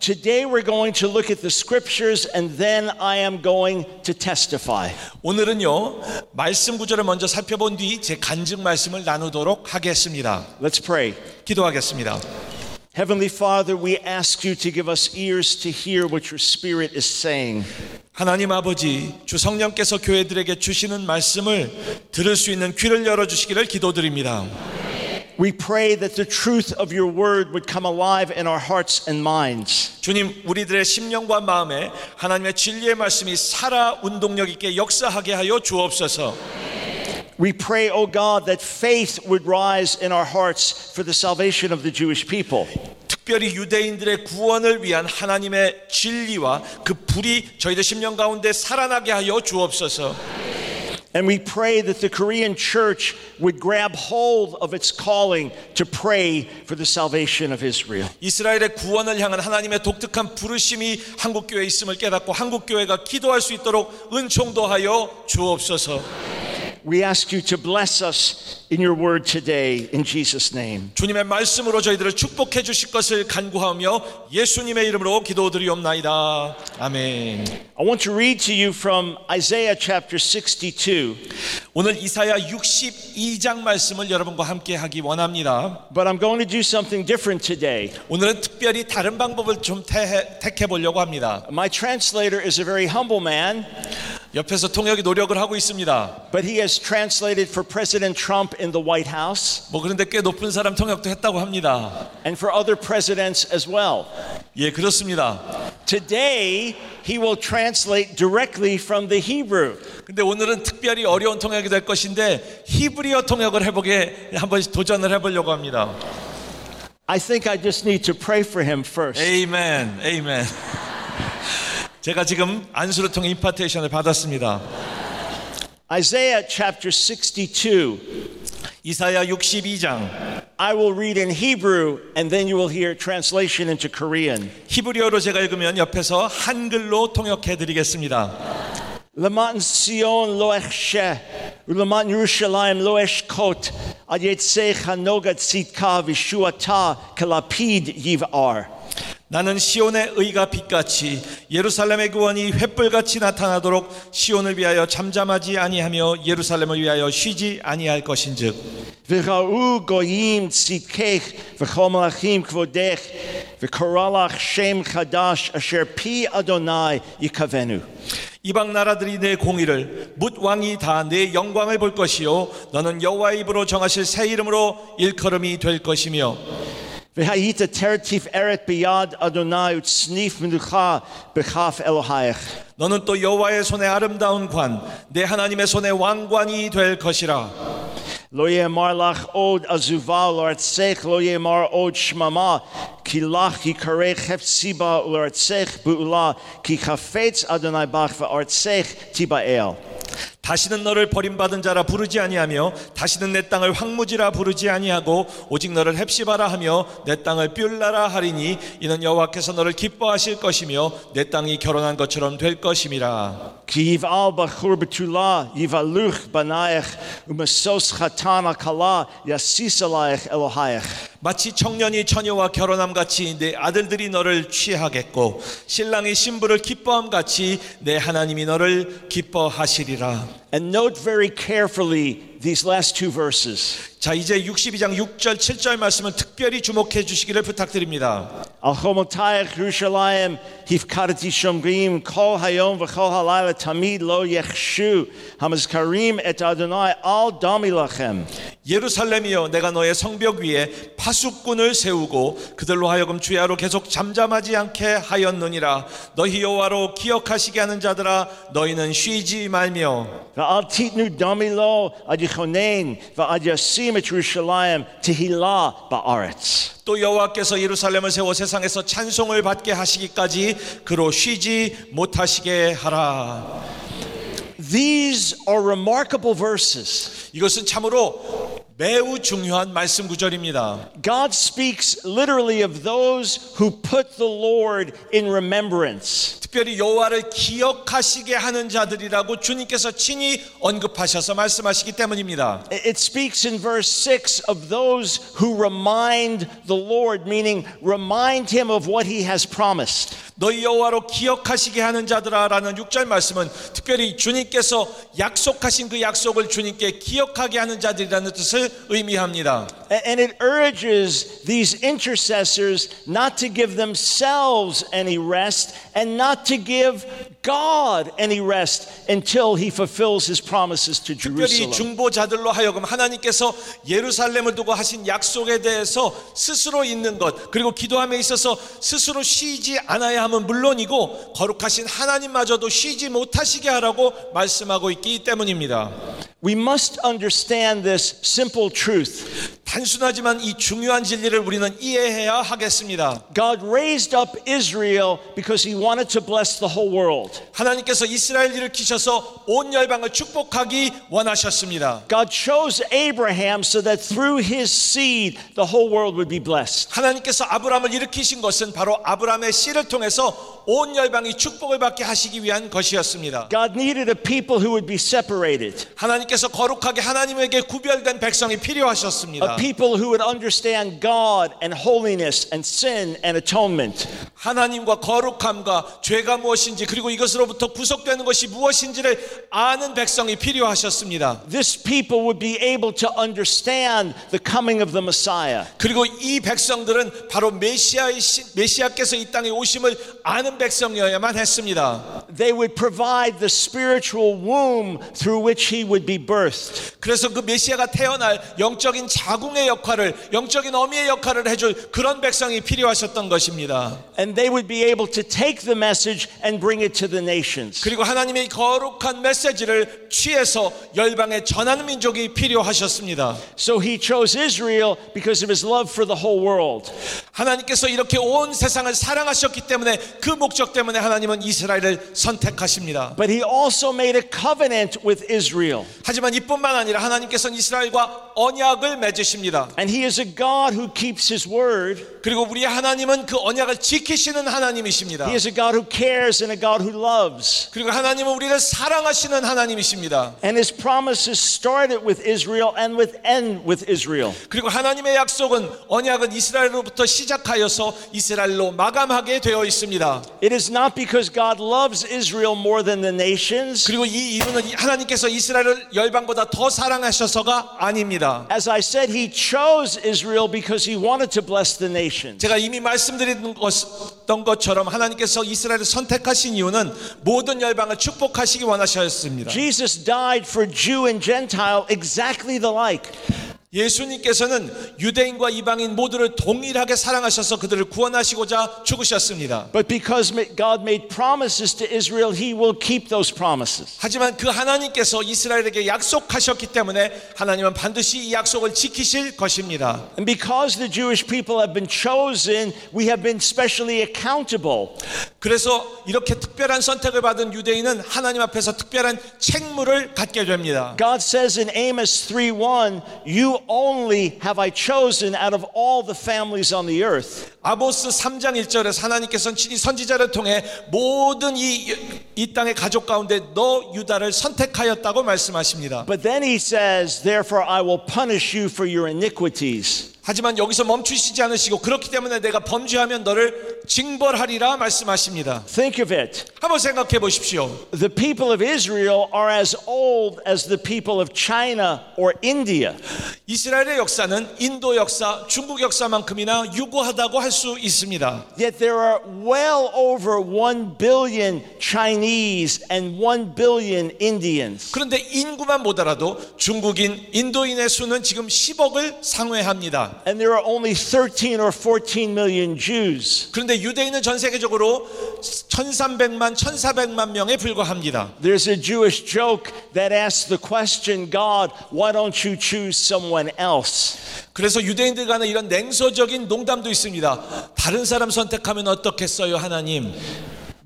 Today we're going to look at the scriptures and then I am going to testify. 오늘은요 말씀 구절을 먼저 살펴본 뒤 제 간증 말씀을 나누도록 하겠습니다. Let's pray. 기도하겠습니다. Heavenly Father, we ask you to give us ears to hear what your Spirit is saying. 하나님 아버지, 주 성령께서 교회들에게 주시는 말씀을 들을 수 있는 귀를 열어주시기를 기도드립니다. We pray that the truth of your word would come alive in our hearts and minds. 주님, 우리들의 심령과 마음에 하나님의 진리의 말씀이 살아 운동력 있게 역사하게 하여 주옵소서. We pray, O God, that faith would rise in our hearts for the salvation of the Jewish people. 특별히 유대인들의 구원을 위한 하나님의 진리와 그 불이 저희들 심령 가운데 살아나게 하여 주옵소서. And we pray that the Korean church would grab hold of its calling to pray for the salvation of Israel. 이스라엘의 구원을 향한 하나님의 독특한 부르심이 한국 교회에 있음을 깨닫고 한국 교회가 기도할 수 있도록 은총도 하여 주옵소서. We ask you to bless us in your word today in Jesus' name. 주님의 말씀으로 저희들을 축복해 주실 것을 간구하며 예수님의 이름으로 기도드리옵나이다. 아멘. I want to read to you from Isaiah chapter 62. 오늘 이사야 62장 말씀을 여러분과 함께 하기 원합니다. But I'm going to do something different today. 오늘은 특별히 다른 방법을 좀 택해 보려고 합니다. My translator is a very humble man. 옆에서 통역이 노력을 하고 있습니다. But he has translated for President Trump in the White House. 그런데 꽤 높은 사람 통역도 했다고 합니다. And for other presidents as well. 예, 그렇습니다. Today he will translate directly from the Hebrew. 근데 오늘은 특별히 어려운 통역이 될 것인데 히브리어 통역을 해보게 한번 도전을 해보려고 합니다. I think I just need to pray for him first. 아멘, 아멘. 제가 지금 안수를 통해 임파테이션을 받았습니다. Isaiah chapter 62. 이사야 62장. I will read in Hebrew and then you will hear translation into Korean. 히브리어로 제가 읽으면 옆에서 한글로 통역해 드리겠습니다. למען ציון לא אחשה ולמען ירושלים לא אשקוט עד יצא נוגה צדקה וישועתה כלפיד יבער. 나는 시온의 의가 빛같이 예루살렘의 구원이 횃불같이 나타나도록 시온을 위하여 잠잠하지 아니하며 예루살렘을 위하여 쉬지 아니할 것인즉 וראו גויים צדקך וכל מלכים כבודך וקרא לך שם חדש אשר פי אדוני יכוונו. 이방 나라들이 내 공의를 뭇 왕이 다 내 영광을 볼 것이요 너는 여호와의 입으로 정하실 새 이름으로 일컬음이 될 것이며 והיית תפארת ביד אדוני וצניף מלוכה בכף אלוהיך. 너는 또 여호와의 손에 아름다운 관, 내 하나님의 손에 왕관이 될 것이라. לא יאמר לך עוד עזובה ולארצך לא יאמר עוד שממה כי לך יקרא חפצי בה ולארצך בועלה כי חפץ אדוני בך וארצך תיבעל. 다시는 너를 버림받은 자라 부르지 아니하며 다시는 내 땅을 황무지라 부르지 아니하고 오직 너를 헵시바라 하며 내 땅을 뷸라라 하리니 이는 여호와께서 너를 기뻐하실 것이며 내 땅이 결혼한 것처럼 될 것임이라. כי יבעל בחור בתולה יבעלוך בנייך ומשוש חתן הכלה יסיס עלייך אלוהיך. 마치 청년이 처녀와 결혼함 같이 내 아들들이 너를 취하겠고 신랑이 신부를 기뻐함 같이 내 하나님이 너를 기뻐하시리라. And note very carefully these last two verses. 자, 이제 62장 6절 7절 말씀은 특별히 주목해 주시기를 부탁드립니다. על חומותייך ירושלים הפקדתי שומרים כל היום וכל הלילה תמיד לא יחשו המזכרים את אדוני אל דמי לכם. 예루살렘이여 내가 너의 성벽 위에 파수꾼을 세우고 그들로 하여금 주야로 계속 잠잠하지 않게 하였느니라. 너희 여호와로 기억하시게 하는 자들아 너희는 쉬지 말며 ואל תיתנו דמי לו עד יכונן ועד ישים את ירושלים תהילה בארץ. 또 여호와께서 예루살렘을 세워 세상에서 찬송을 받게 하시기까지 그로 쉬지 못하시게 하라. These are remarkable verses. 이것은 참으로 매우 중요한 말씀 구절입니다. God speaks literally of those who put the Lord in remembrance. 특별히 여호와를 기억하시게 하는 자들이라고 주님께서 친히 언급하셔서 말씀하시기 때문입니다. It speaks in verse 6 of those who remind the Lord, meaning remind him of what he has promised. 너희 여호와로 기억하시게 하는 자들아라는 6절 말씀은 특별히 주님께서 약속하신 그 약속을 주님께 기억하게 하는 자들이라는 뜻을 의미합니다. And it urges these intercessors not to give themselves any rest and not to give God any rest until he fulfills his promises to 특별히 Jerusalem. 중보자들로 하여금 하나님께서 예루살렘을 두고 하신 약속에 대해서 스스로 있는 것 그리고 기도함에 있어서 스스로 쉬지 않아야 함은 물론이고 거룩하신 하나님마저도 쉬지 못하시게 하라고 말씀하고 있기 때문입니다. We must understand this simple truth. 단순하지만 이 중요한 진리를 우리는 이해해야 하겠습니다. God raised up Israel because he wanted to bless the whole world. 하나님께서 이스라엘을 일으키셔서 온 열방을 축복하기 원하셨습니다. God chose Abraham so that through his seed the whole world would be blessed. 하나님께서 아브라함을 일으키신 것은 바로 아브라함의 씨를 통해서 온 열방이 축복을 받게 하시기 위한 것이었습니다. God needed a people who would be separated. 하나님께서 거룩하게 하나님에게 구별된 백성이 필요하셨습니다. A people who would understand God and holiness and sin and atonement. 하나님과 거룩함과 죄가 무엇인지 그리고 이것으로부터 구속되는 것이 무엇인지를 아는 백성이 필요하셨습니다. This people would be able to understand the coming of the Messiah. 그리고 이 백성들은 바로 메시아께서 이 땅에 오심을 아는 백성이어야만 했습니다. They would provide the spiritual womb through which he would be birthed. 그래서 그 메시아가 태어날 영적인 자궁의 역할을, 영적인 어미의 역할을 해줄 그런 백성이 필요하셨던 것입니다. And they would be able to take the message and bring it to the nations. 그리고 하나님의 거룩한 메시지를 취해서 열방에 전하는 민족이 필요하셨습니다. So he chose Israel because of his love for the whole world. 하나님께서 이렇게 온 세상을 사랑하셨기 때문에 그 목적 때문에 하나님은 이스라엘을 선택하십니다. But he also made a covenant with Israel. 하지만 이뿐만 아니라 하나님께서는 이스라엘과 언약을 맺으십니다. And he is a God who keeps his word. 그리고 우리 하나님은 그 언약을 지키시는 하나님이십니다. He is a God who cares and a God who loves. 그리고 하나님은 우리를 사랑하시는 하나님이십니다. And his promises started with Israel and would end with Israel. 그리고 하나님의 약속은 언약은 이스라엘로부터 시작하여서 이스라엘로 마감하게 되어 있습니다. It is not because God loves Israel more than the nations. 그리고 이 이유는 하나님께서 이스라엘을 열방보다 더 사랑하셔서가 아닙니다. As I said, he chose Israel because he wanted to bless the nations. 제가 이미 말씀드렸던 것처럼 하나님께서 이스라엘을 선택하신 이유는 모든 열방을 축복하시기 원하셨습니다. Jesus died for Jew and Gentile exactly the like. 예수님께서는 유대인과 이방인 모두를 동일하게 사랑하셔서 그들을 구원하시고자 죽으셨습니다. But because God made promises to Israel, he will keep those promises. 하지만 그 하나님께서 이스라엘에게 약속하셨기 때문에 하나님은 반드시 이 약속을 지키실 것입니다. And because the Jewish people have been chosen, we have been specially accountable. 그래서 이렇게 특별한 선택을 받은 유대인은 하나님 앞에서 특별한 책무를 갖게 됩니다. God says in Amos 3:1, you only have I chosen out of all the families on the earth. 아모스 3장 1절에서 하나님께서는 친히 선지자를 통해 모든 이 땅의 가족 가운데 너 유다를 선택하였다고 말씀하십니다. But then he says, therefore I will punish you for your iniquities. 하지만 여기서 멈추시지 않으시고 그렇기 때문에 내가 범죄하면 너를 징벌하리라 말씀하십니다. Think of it. 한번 생각해 보십시오. The people of Israel are as old as the people of China or India. 이스라엘의 역사는 인도 역사, 중국 역사만큼이나 유구하다고 할 수 있습니다. Yet there are well over 1 billion Chinese and 1 billion Indians. 그런데 인구만 보더라도 중국인, 인도인의 수는 지금 10억을 상회합니다. And there are only 13 or 14 million Jews. 그런데 유대인은 전 세계적으로 1300만, 1400만 명에 불과합니다. There's a Jewish joke that asks the question, God, why don't you choose someone else? 그래서 유대인들 간에 이런 냉소적인 농담도 있습니다. 다른 사람 선택하면 어떻겠어요, 하나님?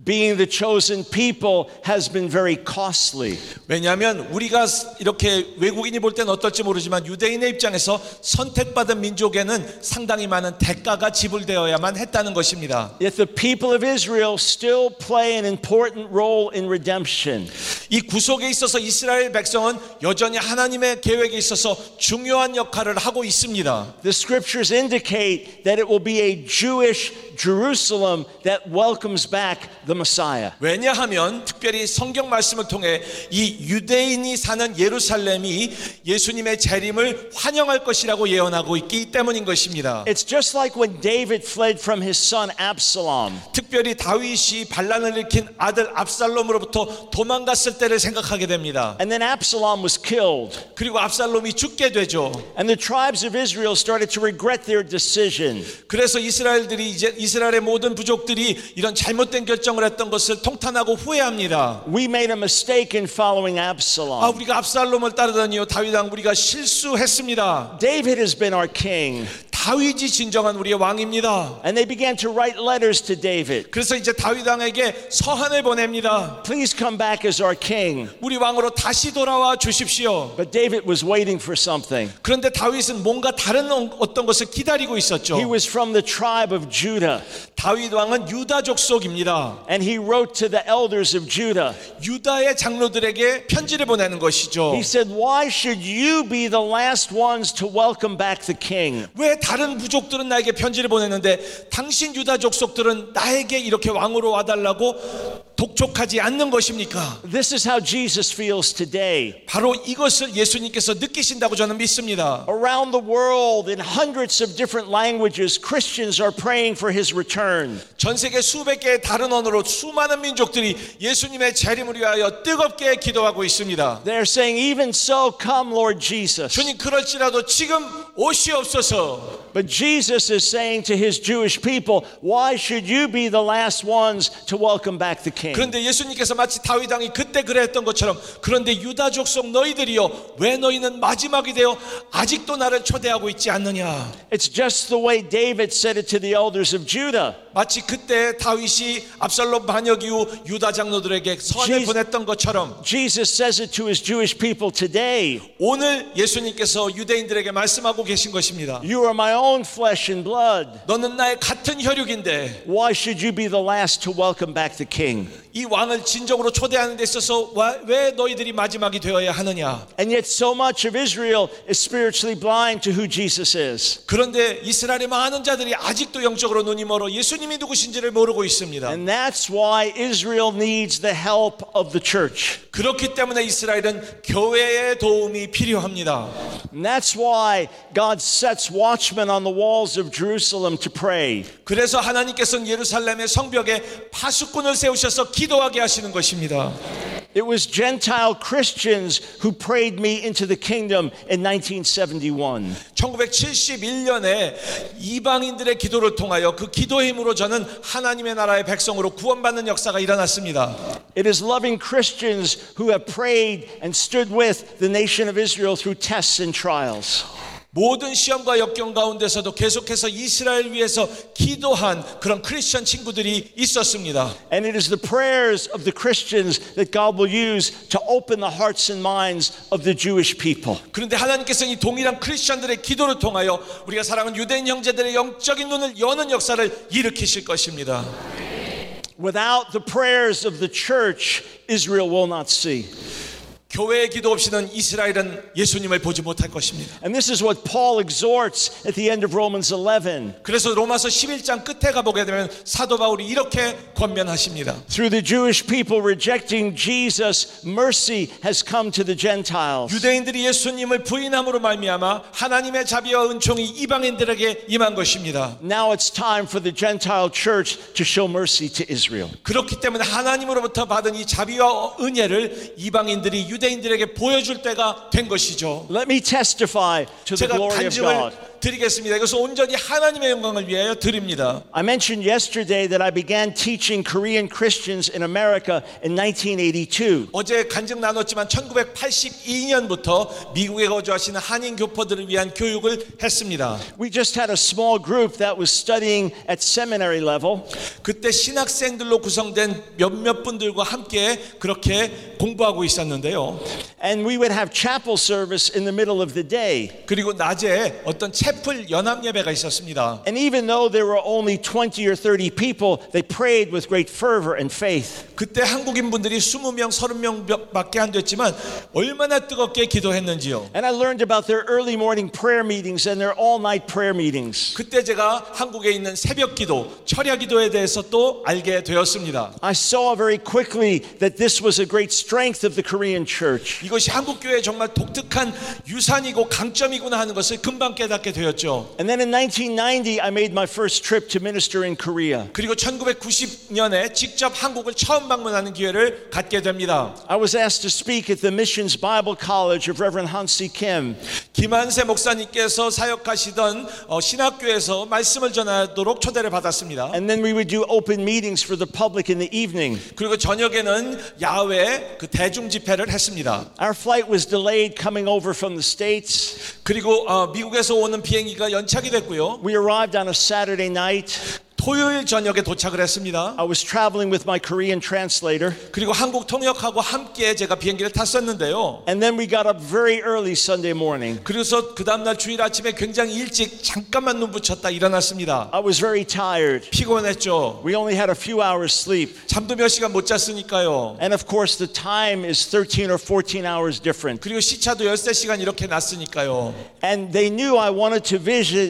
Being the chosen people has been very costly. 왜냐하면 우리가 이렇게 외국인이 볼 때는 어떨지 모르지만 유대인의 입장에서 선택받은 민족에는 상당히 많은 대가가 지불되어야만 했다는 것입니다. Yet the people of Israel still play an important role in redemption. 이 구속에 있어서 이스라엘 백성은 여전히 하나님의 계획에 있어서 중요한 역할을 하고 있습니다. The scriptures indicate that it will be a Jewish Jerusalem that welcomes back the Messiah. 왜냐하면 특별히 성경 말씀을 통해 이 유대인이 사는 예루살렘이 예수님의 재림을 환영할 것이라고 예언하고 있기 때문인 것입니다. It's just like when David fled from his son Absalom. 특별히 다윗이 반란을 일으킨 아들 압살롬으로부터 도망갔을 때를 생각하게 됩니다. And then Absalom was killed. 그리고 압살롬이 죽게 되죠. And the tribes of Israel started to regret their decision. 그래서 이스라엘의 모든 부족들이 이런 잘못된 결정을 했던 것을 통탄하고 후회합니다. We made a mistake in following Absalom. 우리가 압살롬을 따르다니요 다윗 왕 우리가 실수했습니다. David has been our king. 다윗이 진정한 우리의 왕입니다. And they began to write letters to David. 그래서 이제 다윗 왕에게 서한을 보냅니다. Please come back as our king. 우리 왕으로 다시 돌아와 주십시오. But David was waiting for something. 그런데 다윗은 뭔가 다른 어떤 것을 기다리고 있었죠. He was from the tribe of Judah. 다윗 왕은 유다 족속입니다. And he wrote to the elders of Judah. 유다의 장로들에게 편지를 보내는 것이죠. He said, "Why should you be the last ones to welcome back the king?" 왜 다른 부족들은 나에게 편지를 보내는데 당신 유다 족속들은 나에게 이렇게 왕으로 와달라고 독촉하지 않는 것입니까? This is how Jesus feels today. 바로 이것을 예수님께서 느끼신다고 저는 믿습니다. Around the world in hundreds of different languages, Christians are praying for his return. 전 세계 수백 개의 다른 언어로 수많은 민족들이 예수님의 재림을 위하여 뜨겁게 기도하고 있습니다. They're saying, "Even so, come, Lord Jesus." 주님 그럴지라도 지금 오시옵소서. But Jesus is saying to his Jewish people, "Why should you be the last ones to welcome back the king?" 그런데 예수님께서 마치 다윗 왕이 그때 그랬던 것처럼 그런데 유다 족속 너희들이여 왜 너희는 마지막이 되어 아직도 나를 초대하고 있지 않느냐. It's just the way David said it to the elders of Judah. 마치 그때 다윗이 압살롬 반역 이후 유다 장로들에게 선을 보냈던 것처럼 Jesus says it to his Jewish people today. 오늘 예수님께서 유대인들에게 말씀하고 계신 것입니다. You are my own flesh and blood. 너는 나의 같은 혈육인데 Why should you be the last to welcome back the king? 이 왕을 진정으로 초대하는 데 있어서 왜 너희들이 마지막이 되어야 하느냐. And yet so much of Israel is spiritually blind to who Jesus is. 그런데 이스라엘의 많은 자들이 아직도 영적으로 눈이 멀어 예수님이 누구신지를 모르고 있습니다. And that's why Israel needs the help of the church. 그렇기 때문에 이스라엘은 교회의 도움이 필요합니다. And that's why God sets watchmen on the walls of Jerusalem to pray. 그래서 하나님께서는 예루살렘의 성벽에 파수꾼을 세우셔서 기도하게 하시는 것입니다. It was Gentile Christians who prayed me into the kingdom in 1971. 1971년에 이방인들의 기도를 통하여 그 기도의 힘으로 저는 하나님의 나라의 백성으로 구원받는 역사가 일어났습니다. It is loving Christians who have prayed and stood with the nation of Israel through tests and trials. 모든 시험과 역경 가운데서도 계속해서 이스라엘 위해서 기도한 그런 크리스천 친구들이 있었습니다. And it is the prayers of the Christians that God will use to open the hearts and minds of the Jewish people. 그런데 하나님께서 이 동일한 크리스천들의 기도를 통하여 우리가 사랑하는 유대인 형제들의 영적인 눈을 여는 역사를 일으키실 것입니다. Without the prayers of the church, Israel will not see. 교회의 기도 없이는 이스라엘은 예수님을 보지 못할 것입니다. And this is what Paul exhorts at the end of Romans 11. 그래서 로마서 11장 끝에 가보게 되면 사도 바울이 이렇게 권면하십니다. Through the Jewish people rejecting Jesus, mercy has come to the Gentiles. 유대인들이 예수님을 부인함으로 말미암아 하나님의 자비와 은총이 이방인들에게 임한 것입니다. Now it's time for the Gentile church to show mercy to Israel. 그렇기 때문에 하나님으로부터 받은 이 자비와 은혜를 이방인들이 유대인들에게 보여줄 때가 된 것이죠. Let me testify to the 제가 glory of God. 드리겠습니다. 이것은 온전히 하나님의 영광을 위하여 드립니다. I mentioned yesterday that I began teaching Korean Christians in America in 1982. 어제 간증 나눴지만 1982년부터 미국에 거주하시는 한인 교포들을 위한 교육을 했습니다. We just had a small group that was studying at seminary level. 그때 신학생들로 구성된 몇몇 분들과 함께 그렇게 공부하고 있었는데요. And we would have chapel service in the middle of the day. 그리고 낮에 어떤 채플 연합 예배가 있었습니다. And even though there were only 20 or 30 people, they prayed with great fervor and faith. 그때 한국인 분들이 20명, 30명밖에 안 됐지만 얼마나 뜨겁게 기도했는지요. And I learned about their early morning prayer meetings and their all-night prayer meetings. 그때 제가 한국에 있는 새벽 기도, 철야 기도에 대해서 또 알게 되었습니다. I saw very quickly that this was a great strength of the Korean church. 이것이 한국 교회의 정말 독특한 유산이고 강점이구나 하는 것을 금방 깨닫게 되었죠. And then in 1990, I made my first trip to minister in Korea. 그리고 1990년에 직접 한국을 처음 방문하는 기회를 갖게 됩니다. I was asked to speak at the Missions Bible College of Reverend Han-si Kim. 김한세 목사님께서 사역하시던 신학교에서 말씀을 전하도록 초대를 받았습니다. And then we would do open meetings for the public in the evening. 그리고 저녁에는 야외 그 대중 집회를 했습니다. Our flight was delayed coming over from the States. 그리고 미국에서 오는 비행기가 연착이 됐고요. We arrived on a Saturday night. 토요일 저녁에 도착을 했습니다. I was traveling with my Korean translator. 그리고 한국 통역하고 함께 제가 비행기를 탔었는데요. And then we got up very early Sunday morning. 그래서 그 다음날 주일 아침에 굉장히 일찍 잠깐만 눈 붙였다 일어났습니다. I was very tired. 피곤했죠. We only had a few hours sleep. 잠도 몇 시간 못 잤으니까요. And of course the time is 13 or 14 hours different. 그리고 시차도 13시간 이렇게 났으니까요. And they knew I wanted to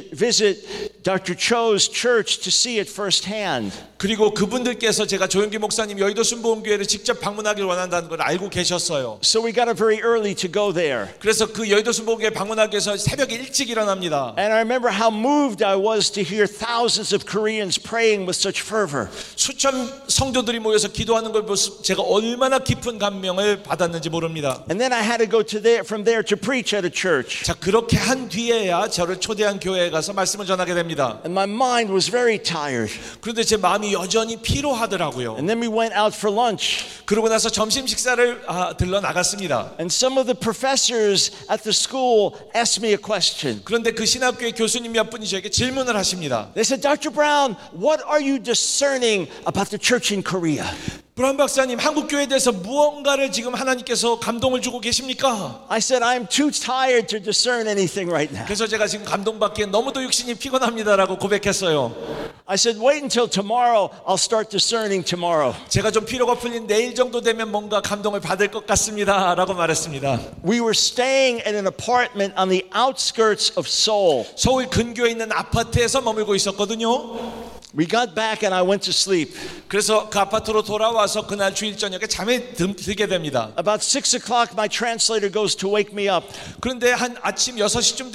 visit Dr. Cho's church to see it firsthand. 그리고 그분들께서 제가 조영기 목사님 여의도 순복음교회를 직접 방문하기를 원한다는 걸 알고 계셨어요. So we got up very early to go there. 그래서 그 여의도 순복음교회 방문하기 위해서 새벽에 일찍 일어납니다. And I remember how moved I was to hear thousands of Koreans praying with such fervor. 수천 성도들이 모여서 기도하는 걸 보면서 제가 얼마나 깊은 감명을 받았는지 모릅니다. And then I had to go from there to preach at a church. 자, 그렇게 한 뒤에야 저를 초대한 교회에 가서 말씀을 전하게 됩니다. And my mind was very tired. 그런데 제 마음이 여전히 피로하더라고요. And then we went out for lunch. 그러고 나서 점심 식사를 들러 나갔습니다. And some of the professors at the school asked me a question. 그런데 그 신학교의 교수님 몇 분이 저에게 질문을 하십니다. They said, Dr. Brown, what are you discerning about the church in Korea? 브라운 박사님, 한국 교회에 대해서 무언가를 지금 하나님께서 감동을 주고 계십니까? I said, I'm too tired to discern anything right now. 그래서 제가 지금 감동받기에 너무도 육신이 피곤합니다라고 고백했어요. I said, wait until tomorrow. I'll start discerning tomorrow. 제가 좀 피로가 풀린 내일 정도 되면 뭔가 감동을 받을 것 같습니다라고 말했습니다. We were staying at an apartment on the outskirts of Seoul. 서울 근교에 있는 아파트에서 머물고 있었거든요. We got back and I went to sleep. 그래서 그 아파트로 돌아와서 그날 주일 저녁에 잠에 들게 됩니다. About 6 o'clock, my translator goes to wake me up. 그런데 한 아침 6시쯤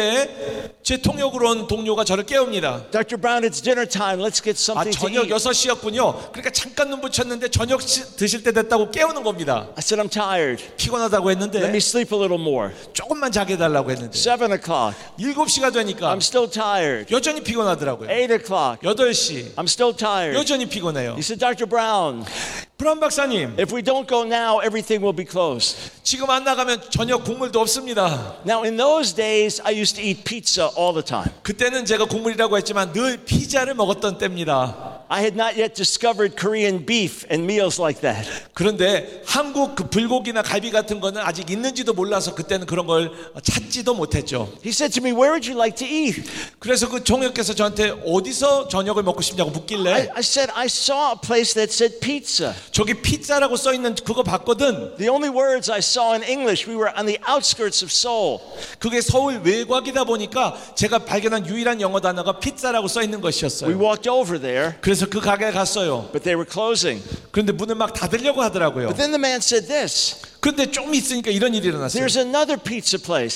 되었는데 제 통역으로 온 동료가 저를 깨웁니다. Dr. Brown, it's dinner time. Let's get something to 저녁 eat. 6시였군요. 그러니까 잠깐 눈 붙였는데 저녁 드실 때 됐다고 깨우는 겁니다. I said, I'm tired. 피곤하다고 Let me 했는데 sleep a little more. 조금만 자게 해달라고 했는데 7 o'clock. 7시가 되니까 I'm still tired. 여전히 피곤하더라고요. 8 o'clock. 8시 I'm still tired. 여전히 피곤해요. He said, Dr. Brown, 브라운 박사님, if we don't go now, everything will be closed. 지금 안 나가면 저녁 국물도 없습니다. Now, in those days, I used to eat pizza all the time. 그때는 제가 국물이라고 했지만 늘 피자를 먹었던 때입니다. I had not yet discovered Korean beef and meals like that. 그런데 한국 그 불고기나 갈비 같은 거는 아직 있는지도 몰라서 그때는 그런 걸 찾지도 못했죠. He said to me, where would you like to eat? 그래서 그 종역께서 저한테 어디서 저녁을 먹고 싶냐고 묻길래 I said, I saw a place that said pizza. 저기 피자라고 써 있는 그거 봤거든. The only words I saw in English, we were on the outskirts of Seoul. 그게 서울 외곽이다 보니까 제가 발견한 유일한 영어 단어가 피자라고 써 있는 We 것이었어요. walked over there, 그래서 그 가게에 갔어요. but they were closing. 그런데 문을 막 닫으려고 하더라고요. But then the man said this, 그런데 좀 있으니까 이런 일이 일어났어요. there's another pizza place.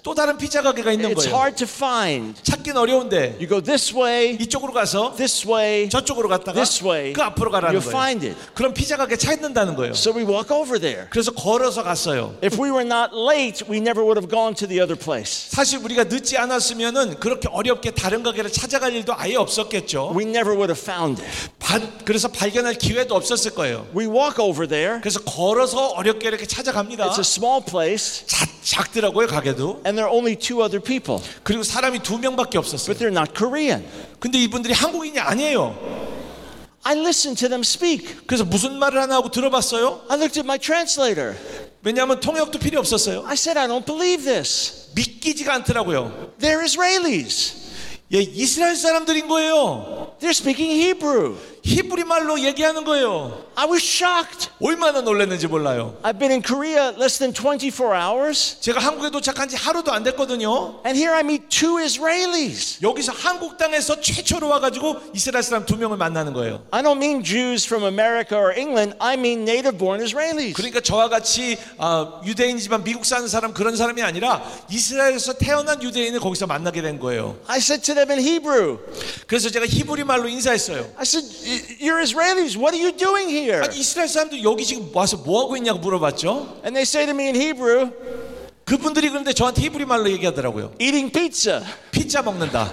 또 다른 피자 가게가 있는 It's 거예요. hard to find. 찾긴 어려운데 You go this way, 이쪽으로 가서 this way, 저쪽으로 갔다가 this way. 그 앞으로 가라는 You'll 거예요. find it. 그럼 피자 가게 찾는다는 거예요. So we walk over there. 그래서 걸어서 갔어요. If we were not late, we never would have gone to the other place. 사실 우리가 늦지 않았으면은 그렇게 어렵게 다른 가게를 찾아갈 일도 아예 없었겠죠. We never would have found it. 그래서 발견할 기회도 없었을 거예요. We walk over there. 그래서 걸어서 어렵게 이렇게 찾아갑니다. It's a small place, 작더라고요 가게도. and there are only 2 other people. 그리고 사람이 2명밖에 없었어요. But they're not Korean. 근데 이분들이 한국인이 아니에요. I listened to them speak. 그래서 무슨 말을 하나 하고 들어봤어요. I looked at my translator. 왜냐하면 통역도 필요 없었어요. I said, I don't believe this. 믿기지가 않더라고요. They're Israelis. 예, 이스라엘 사람들인 거예요. They're speaking Hebrew. 히브리 말로 얘기하는 거예요. I was shocked. 얼마나 놀랐는지 몰라요. I've been in Korea less than 24 hours, 제가 한국에 도착한 지 하루도 안 됐거든요. and here I meet 2 Israelis. 여기서 한국 땅에서 최초로 와가지고 이스라엘 사람 2명을 만나는 거예요. I don't mean Jews from America or England. I mean native-born Israelis. 그러니까 저와 같이 유대인이지만 미국 사는 사람 그런 사람이 아니라 이스라엘에서 태어난 유대인을 거기서 만나게 된 거예요. I said to them in Hebrew, 그래서 제가 히브리 말로 인사했어요. I said, you're Israelis. What are you doing here? 아니 이스라엘 사람들 여기 지금 와서 뭐 하고 있냐고 물어봤죠. And they say to me in Hebrew, 그분들이 그런데 저한테 히브리 말로 얘기하더라고요. eating pizza. 피자 먹는다.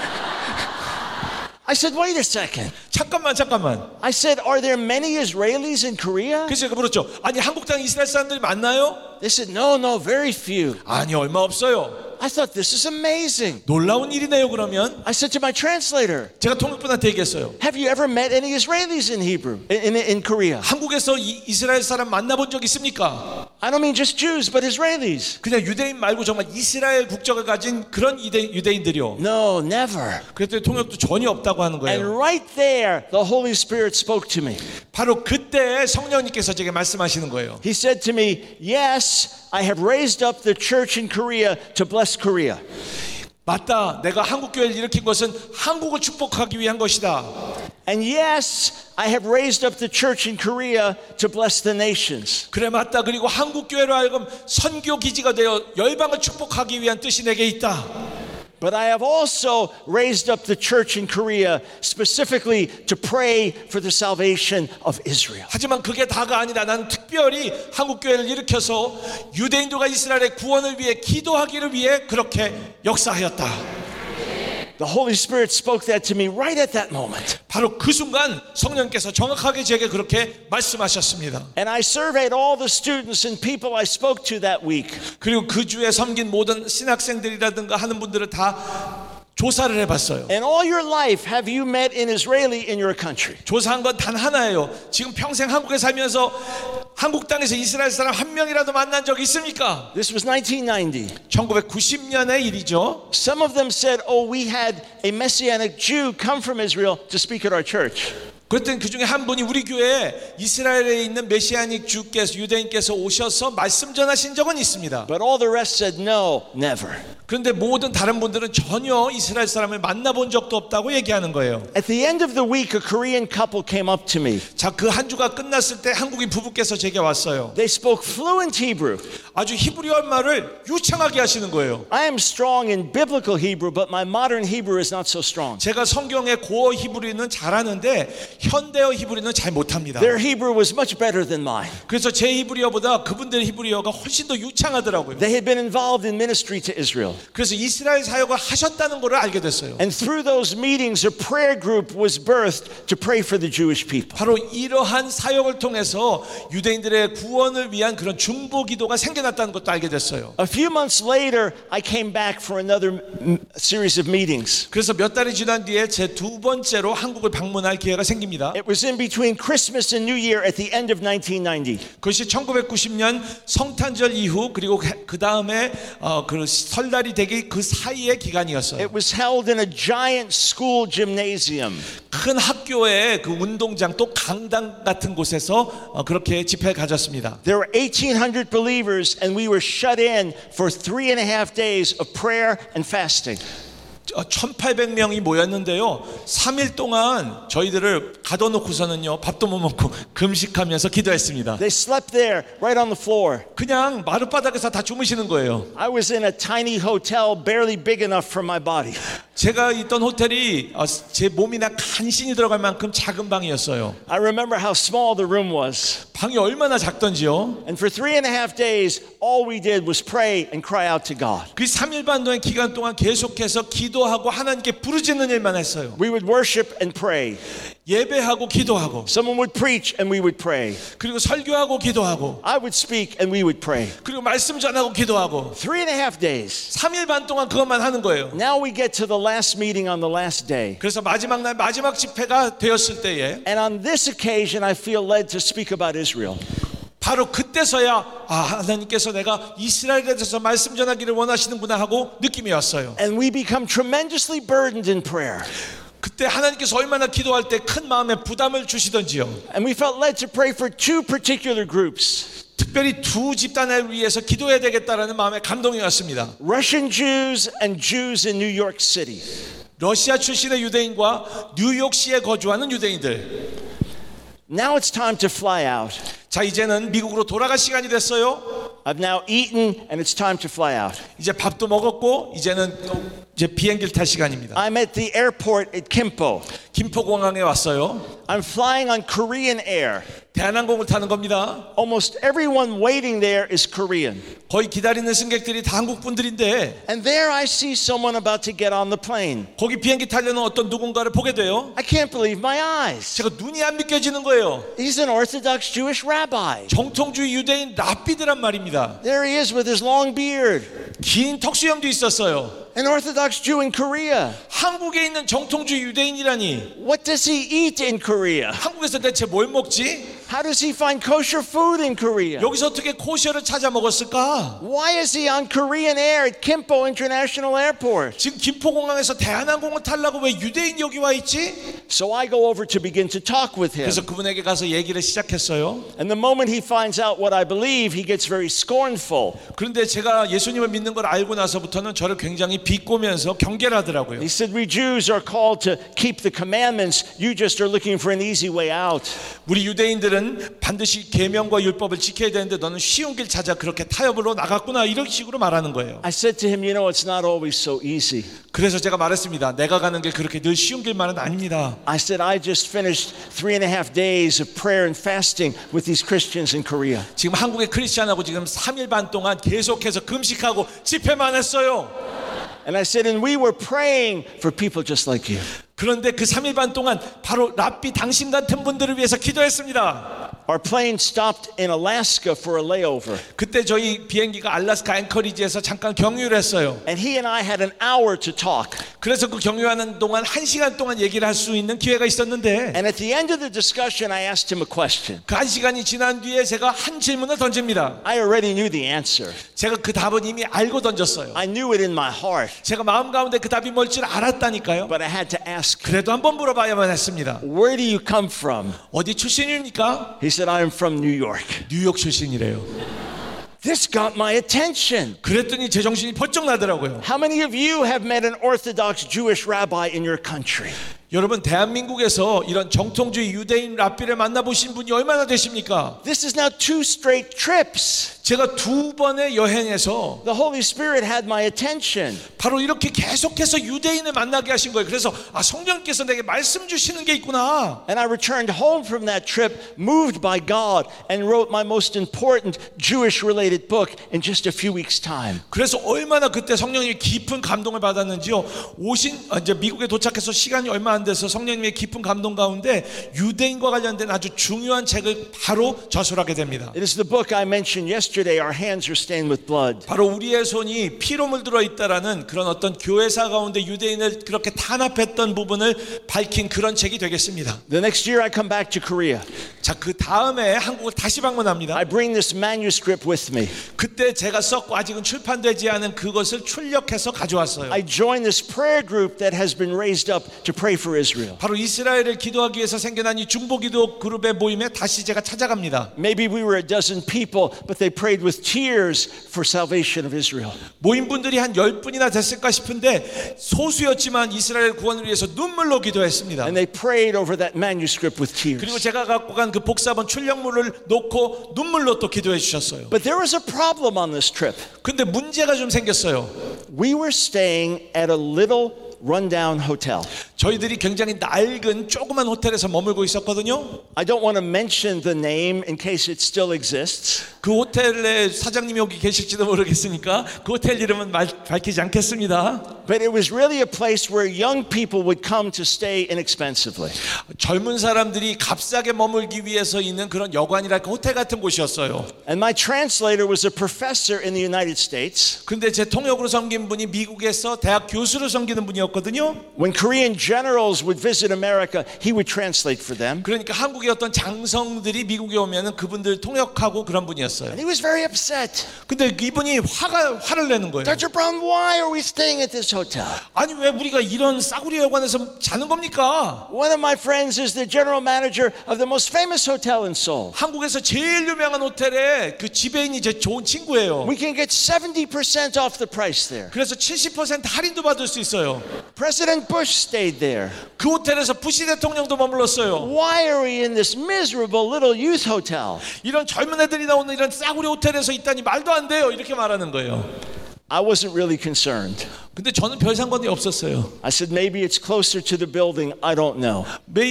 I said, wait a second. 잠깐만. I said, are there many Israelis in Korea? 그래서 제가 물었죠. 아니 한국 땅에 이스라엘 사람들이 많나요? They said, no, very few. 아니 얼마 없어요. I thought this is amazing. 놀라운 일이네요. 그러면 I said to my translator, 제가 통역분한테 얘기했어요. have you ever met any Israelis in Hebrew, in Korea? 한국에서 이스라엘 사람 만나본 적 있습니까? I don't mean just Jews, but Israelis. 그냥 유대인 말고 정말 이스라엘 국적을 가진 그런 유대인들이요. No, never. 그랬더니 통역도 전혀 없다고 하는 And 거예요. right there, the Holy Spirit spoke to me. 바로 그때 성령님께서 제게 말씀하시는 거예요. He said to me, yes, I have raised up the church in Korea to bless Korea. 맞다. 내가 한국 교회를 일으킨 것은 한국을 축복하기 위한 것이다. And yes, I have raised up the church in Korea to bless the nations. 그래 맞다. 그리고 한국 교회로 하여금 선교 기지가 되어 열방을 축복하기 위한 뜻이 내게 있다. But I have also raised up the church in Korea specifically to pray for the salvation of Israel. 하지만 그게 다가 아니다. 나는 특별히 한국 교회를 일으켜서 유대인들과 이스라엘의 구원을 위해 기도하기를 위해 그렇게 역사하였다. The Holy Spirit spoke that to me right at that moment. 바로 그 순간 성령께서 정확하게 제게 그렇게 말씀하셨습니다. And I surveyed all the students and people I spoke to that week. 그리고 그 주에 섬긴 모든 신학생들이라든가 하는 분들을 다 조사를 해봤어요. And all your life have you met an Israeli in your country? 조사한 건 단 하나예요. 지금 평생 한국에 살면서 한국 땅에서 이스라엘 사람 한 명이라도 만난 적 있습니까? This was 1990. 1990년의 일이죠. Some of them said, oh, we had a Messianic Jew come from Israel to speak at our church. 그랬더니 그 중에 한 분이 우리 교회에 이스라엘에 있는 메시아닉 주께서 유대인께서 오셔서 말씀 전하신 적은 있습니다. But all the rest said, no, never. 그런데 모든 다른 분들은 전혀 이스라엘 사람을 만나본 적도 없다고 얘기하는 거예요. At the end of the week, a Korean couple came up to me. 자, 그 한 주가 끝났을 때 한국인 부부께서 제게 왔어요. They spoke fluent Hebrew. 아주 히브리어 말을 유창하게 하시는 거예요. I am strong in biblical Hebrew, but my modern Hebrew is not so strong. 제가 성경의 고어 히브리는 잘하는데 현대어 히브리는 잘 못합니다. Their Hebrew was much better than mine. 그래서 제 히브리어보다 그분들의 히브리어가 훨씬 더 유창하더라고요. They had been involved in ministry to Israel. 그래서 이스라엘 사역을 하셨다는 걸 알게 됐어요. And through those meetings, a prayer group was birthed to pray for the Jewish people. 바로 이러한 사역을 통해서 유대인들의 구원을 위한 그런 중보 기도가 생겨났다는 것도 알게 됐어요. A few months later, I came back for another series of meetings. 그래서 몇 달이 지난 뒤에 제 두 번째로 한국을 방문할 기회가 생깁니다. It was in between Christmas and New Year at the end of 1990. 그것이 1990년 성탄절 이후 그리고 그 다음에 그 설날이 되기 그 사이의 기간이었어요. It was held in a giant school gymnasium. 큰 학교의 그 운동장 또 강당 같은 곳에서 그렇게 집회를 가졌습니다. There were 1,800 believers, and we were shut in for 3.5 days of prayer and fasting. 1800명이 모였는데요. 3일 동안 저희들을 가둬놓고서는요, 밥도 못 먹고 금식하면서 기도했습니다. They slept there right on the floor. 그냥 마룻바닥에서 다 주무시는 거예요. I was in a tiny hotel barely big enough for my body. 제가 있던 호텔이 제 몸이나 간신히 들어갈 만큼 작은 방이었어요. I remember how small the room was. 방이 얼마나 작던지요. And for 3.5 days, all we did was pray and cry out to God. 그 3일 반 동안 기간 동안 계속해서 기도하고 하나님께 부르짖는 일만 했어요. We would worship and pray. 예배하고 기도하고, Someone would preach and we would pray. 그리고 설교하고 기도하고, I would speak and we would pray. 그리고 말씀 전하고 기도하고, 3.5 days. 3일 반 동안 그것만 하는 거예요. Now we get to the last meeting on the last day. 그래서 마지막 날 마지막 집회가 되었을 때에 And on this occasion, I feel led to speak about Israel. 바로 그때서야 하나님께서 내가 이스라엘에 대해서 말씀 전하기를 원하시는구나 하고 느낌이 왔어요. And we become tremendously burdened in prayer. 그때 하나님께서 얼마나 기도할 때 큰 마음에 부담을 주시던지요. And we felt led to pray for two particular groups. 특별히 두 집단을 위해서 기도해야 되겠다라는 마음에 감동이 왔습니다. Russian Jews and Jews in New York City. 러시아 출신의 유대인과 뉴욕시에 거주하는 유대인들. Now it's time to fly out. 자, 이제는 미국으로 돌아갈 시간이 됐어요. I've now eaten and it's time to fly out. 이제 밥도 먹었고 이제는 이제 비행기를 탈 시간입니다. I'm at the airport at Kimpo. 김포공항에 왔어요. I'm flying on Korean Air. 대한항공을 타는 겁니다. Almost everyone waiting there is Korean. 거의 기다리는 승객들이 다 한국 분들인데 And there I see someone about to get on the plane. 거기 비행기 타려는 어떤 누군가를 보게 돼요. I can't believe my eyes. 제가 눈이 안 믿겨지는 거예요. He's an Orthodox Jewish rabbi. 정통주의 유대인 랍비드란 말입니다. There he is with his long beard. 긴 턱수염도 있었어요. An Orthodox Jew in Korea. 한국에 있는 정통주의 유대인이라니. What does he eat in Korea? 한국에서 대체 뭘 먹지? How does he find kosher food in Korea? 여기서 어떻게 코셔를 찾아 먹었을까? Why is he on Korean Air at Kimpo International Airport? 지금 김포공항에서 대한항공을 타려고 왜 유대인 여기 와 있지? So I go over to begin to talk with him. 그래서 그분에게 가서 얘기를 시작했어요. And the moment he finds out what I believe, he gets very scornful. 그런데 제가 예수님을 믿는 걸 알고 나서부터는 저를 굉장히 비꼬면서 경계를 하더라고요. He said, we Jews are called to keep the commandments. You just are looking for an easy way out. 우리 유대인들은 반드시 계명과 율법을 지켜야 되는데 너는 쉬운 길 찾아 그렇게 타협으로 나갔구나, 이런 식으로 말하는 거예요. I said to him, you know, it's not always so easy. 그래서 제가 말했습니다. 내가 가는 길 그렇게 늘 쉬운 길만은 아닙니다. I said, I just finished 3.5 days of prayer and fasting with these Christians in Korea. 지금 한국의 크리스찬하고 지금 3일 반 동안 계속해서 금식하고 집회만 했어요. And I said, and we were praying for people just like you. 그런데 그 3일 반 동안 바로 랍비 당신 같은 분들을 위해서 기도했습니다. Our plane stopped in Alaska for a layover. 그때 저희 비행기가 알래스카 앵커리지에서 잠깐 경유를 했어요. And he and I had an hour to talk. 그래서 그 경유하는 동안 1시간 동안 얘기를 할 수 있는 기회가 있었는데 And at the end of the discussion, I asked him a question. 그 1시간이 지난 뒤에 제가 한 질문을 던집니다. I already knew the answer. 제가 그 답은 이미 알고 던졌어요. I knew it in my heart. 제가 마음 가운데 그 답이 뭘 줄 알았다니까요. But I had to ask him, 그래도 한번 물어봐야만 했습니다. where do you come from? 어디 출신입니까? He said, I'm from New York. 뉴욕 출신이래요. This got my attention. 그랬더니 제 정신이 번쩍 나더라고요. How many of you have met an Orthodox Jewish rabbi in your country? 여러분, 대한민국에서 이런 정통주의 유대인 랍비를 만나보신 분이 얼마나 되십니까? This is now 2 straight trips. 제가 2번의 여행에서 The Holy Spirit had my attention. 바로 이렇게 계속해서 유대인을 만나게 하신 거예요. 그래서 성령께서 내게 말씀 주시는 게 있구나. And I returned home from that trip moved by God and wrote my most important Jewish related book in just a few weeks time. 그래서 얼마나 그때 성령님의 깊은 감동을 받았는지요. 이제 미국에 도착해서 시간이 얼마 안 돼서 성령님의 깊은 감동 가운데 유대인과 관련된 아주 중요한 책을 바로 저술하게 됩니다. It is the book I mentioned yesterday, Our Hands Are Stained with Blood. 바로 우리의 손이 피로 물들어 있다라는 그런 어떤 교회사 가운데 유대인을 그렇게 탄압했던 부분을 밝힌 그런 책이 되겠습니다. The next year I come back to Korea. 자, 그 다음에 한국을 다시 방문합니다. I bring this manuscript with me. 그때 제가 썼고 아직은 출판되지 않은 그것을 출력해서 가져왔어요. I joined this prayer group that has been raised up to pray for Israel. 바로 이스라엘을 기도하기 위해서 생겨난 이 중보기도 그룹의 모임에 다시 제가 찾아갑니다. Maybe we were a dozen people, but they prayed with tears for salvation of Israel. 모임분들이 한 10분이나 됐을까 싶은데 소수였지만 이스라엘 구원을 위해서 눈물로 기도했습니다. And they prayed over that manuscript with 그리고 tears. 제가 갖고 간 그 복사본 출력물을 놓고 눈물로 또 기도해 주셨어요. But there was a problem on this trip. 근데 문제가 좀 생겼어요. We were staying at a little rundown hotel. 저희들이 굉장히 낡은 조그만 호텔에서 머물고 있었거든요. I don't want to mention the name in case it still exists. 그 호텔의 사장님이 여기 계실지도 모르겠으니까 그 호텔 이름은 밝히지 않겠습니다. But it was really a place where young people would come to stay inexpensively. 젊은 사람들이 값싸게 머물기 위해서 있는 그런 여관이랄까 호텔 같은 곳이었어요. And my translator was a professor in the United States. 근데 제 통역으로 섬긴 분이 미국에서 대학 교수로 섬기는 분이었거든요. When Korean generals would visit America, he would translate for them. 그러니까 한국의 어떤 장성들이 미국에 오면은 그분들 통역하고 그런 분이었어요. And he was very upset. 근데 이분이 화를 내는 거예요. Dr. Brown, why are we staying at this hotel? 아니 왜 우리가 이런 싸구려 여관에서 자는 겁니까? One of my friends is the general manager of the most famous hotel in Seoul. 한국에서 제일 유명한 호텔의 그 지배인이 제 좋은 친구예요. We can get 70% off the price there. 그래서 70% 할인도 받을 수 있어요. President Bush stayed there. 그 호텔에서 부시 대통령도 머물렀어요. Why are we in this miserable little youth hotel? 이런 젊은 애들이 나오는 이런 싸구려 호텔에서 있다니 말도 안 돼요. 이렇게 말하는 거예요. I wasn't really concerned. 근데 저는 별 상관이 없었어요. I said, maybe it's closer to the building. I don't know.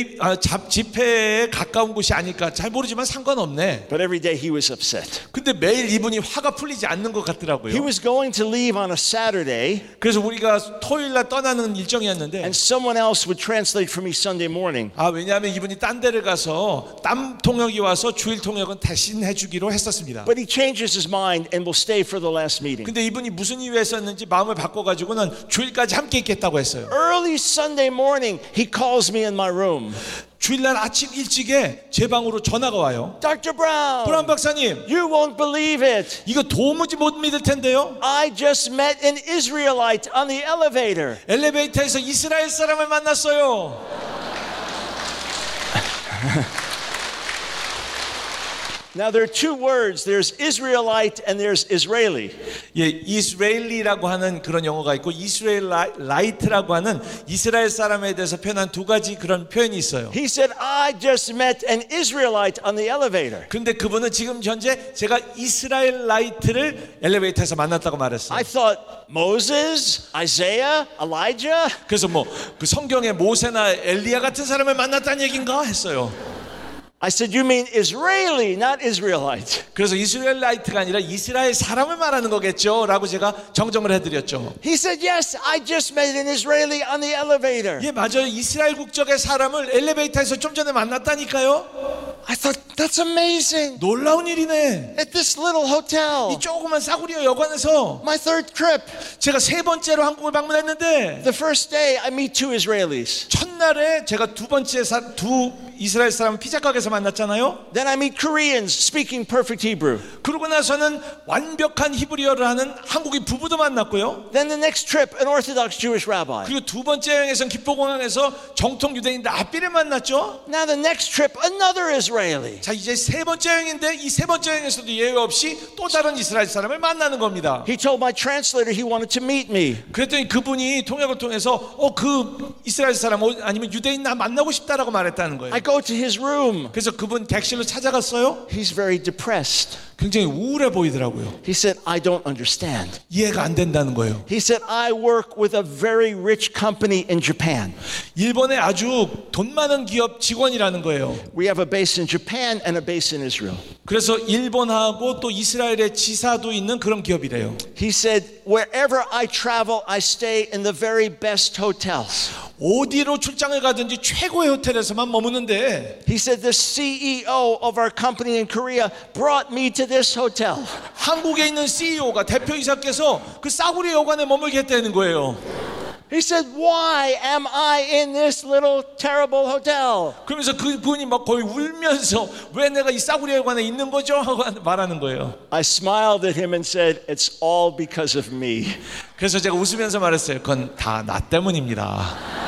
집회에 가까운 곳이 아닐까 잘 모르지만 상관없네. But every day he was upset. 근데 매일 이분이 화가 풀리지 않는 것 같더라고요. He was going to leave on a Saturday, 그래서 우리가 토요일 날 떠나는 일정이었는데 and someone else would translate for me Sunday morning. 왜냐하면 이분이 딴 데를 가서 땀 통역이 와서 주일 통역은 대신 해주기로 했었습니다. But he changes his mind and will stay for the last meeting. 근데 이분이 무슨 이유에 했었는지 마음을 바꿔가지고는 주일까지 함께 있겠다고 했어요. Early Sunday morning, he calls me in my room. 주일날 아침 일찍에 제 방으로 전화가 와요. Dr. Brown, 브라운 박사님, you won't believe it. 이거 도무지 못 믿을 텐데요. I just met an Israelite on the elevator. 엘리베이터에서 이스라엘 사람을 만났어요. Now there are two words. There's Israelite and there's Israeli. 예, 이스라엘리라고 하는 그런 영어가 있고 이스라엘라이트라고 하는 이스라엘 사람에 대해서 표현한 두 가지 그런 표현이 있어요. He said, I just met an Israelite on the elevator. 근데 그분은 지금 현재 제가 이스라엘라이트를 엘리베이터에서 만났다고 말했어요. I thought Moses, Isaiah, Elijah. 그래서 그 성경의 모세나 엘리야 같은 사람을 만났다는 얘긴가 했어요. I said, you mean Israeli, not Israelite. 그래서 이스라엘라이트가 아니라 이스라엘 사람을 말하는 거겠죠? 라고 제가 정정을 해드렸죠. He said, yes, I just met an Israeli on the elevator. 예, 맞아요. 이스라엘 국적의 사람을 엘리베이터에서 좀 전에 만났다니까요. I thought, that's amazing. 놀라운 일이네. At this little hotel. 이 조그만 싸구려 여관에서 My third trip. 제가 세 번째로 한국을 방문했는데 The first day, I meet two Israelis. 첫날에 제가 두 번째 두 이스라엘 사람 피자 가게에서 만났잖아요. Then I meet Koreans speaking perfect Hebrew. 그러고 나서는 완벽한 히브리어를 하는 한국인 부부도 만났고요. Then the next trip, an Orthodox Jewish rabbi. 그리고 두 번째 여행에서는 기포공항에서 정통 유대인 라비를 만났죠. Now the next trip, another Israeli. 자, 이제 세 번째 여행인데 이 세 번째 여행에서도 예외 없이 또 다른 이스라엘 사람을 만나는 겁니다. He told my translator he wanted to meet me. 그랬더니 그분이 통역을 통해서 그 이스라엘 사람 아니면 유대인 나 만나고 싶다라고 말했다는 거예요. I go to his room. 그래서 그분 객실로 찾아갔어요. He's very depressed. 굉장히 우울해 보이더라고요. He said, I don't understand. 이해가 안 된다는 거예요. He said, I work with a very rich company in Japan. 일본의 아주 돈 많은 기업 직원이라는 거예요. We have a base in Japan and a base in Israel. 그래서 일본하고 또 이스라엘의 지사도 있는 그런 기업이래요. He said, wherever I travel, I stay in the very best hotels. 어디로 출장을 가든지 최고의 호텔에서만 머무는데 He said, the CEO of our company in Korea brought me to this hotel. 한국에 있는 CEO가 대표이사께서 그 싸구려 여관에 머물게 했다는 거예요. He said, "Why am I in this little terrible hotel?" 그러면서 그분이 막 거의 울면서 왜 내가 이 싸구려 여관에 있는 거죠? 하고 말하는 거예요. I smiled at him and said, "It's all because of me." 그래서 제가 웃으면서 말했어요. 그건 다 나 때문입니다.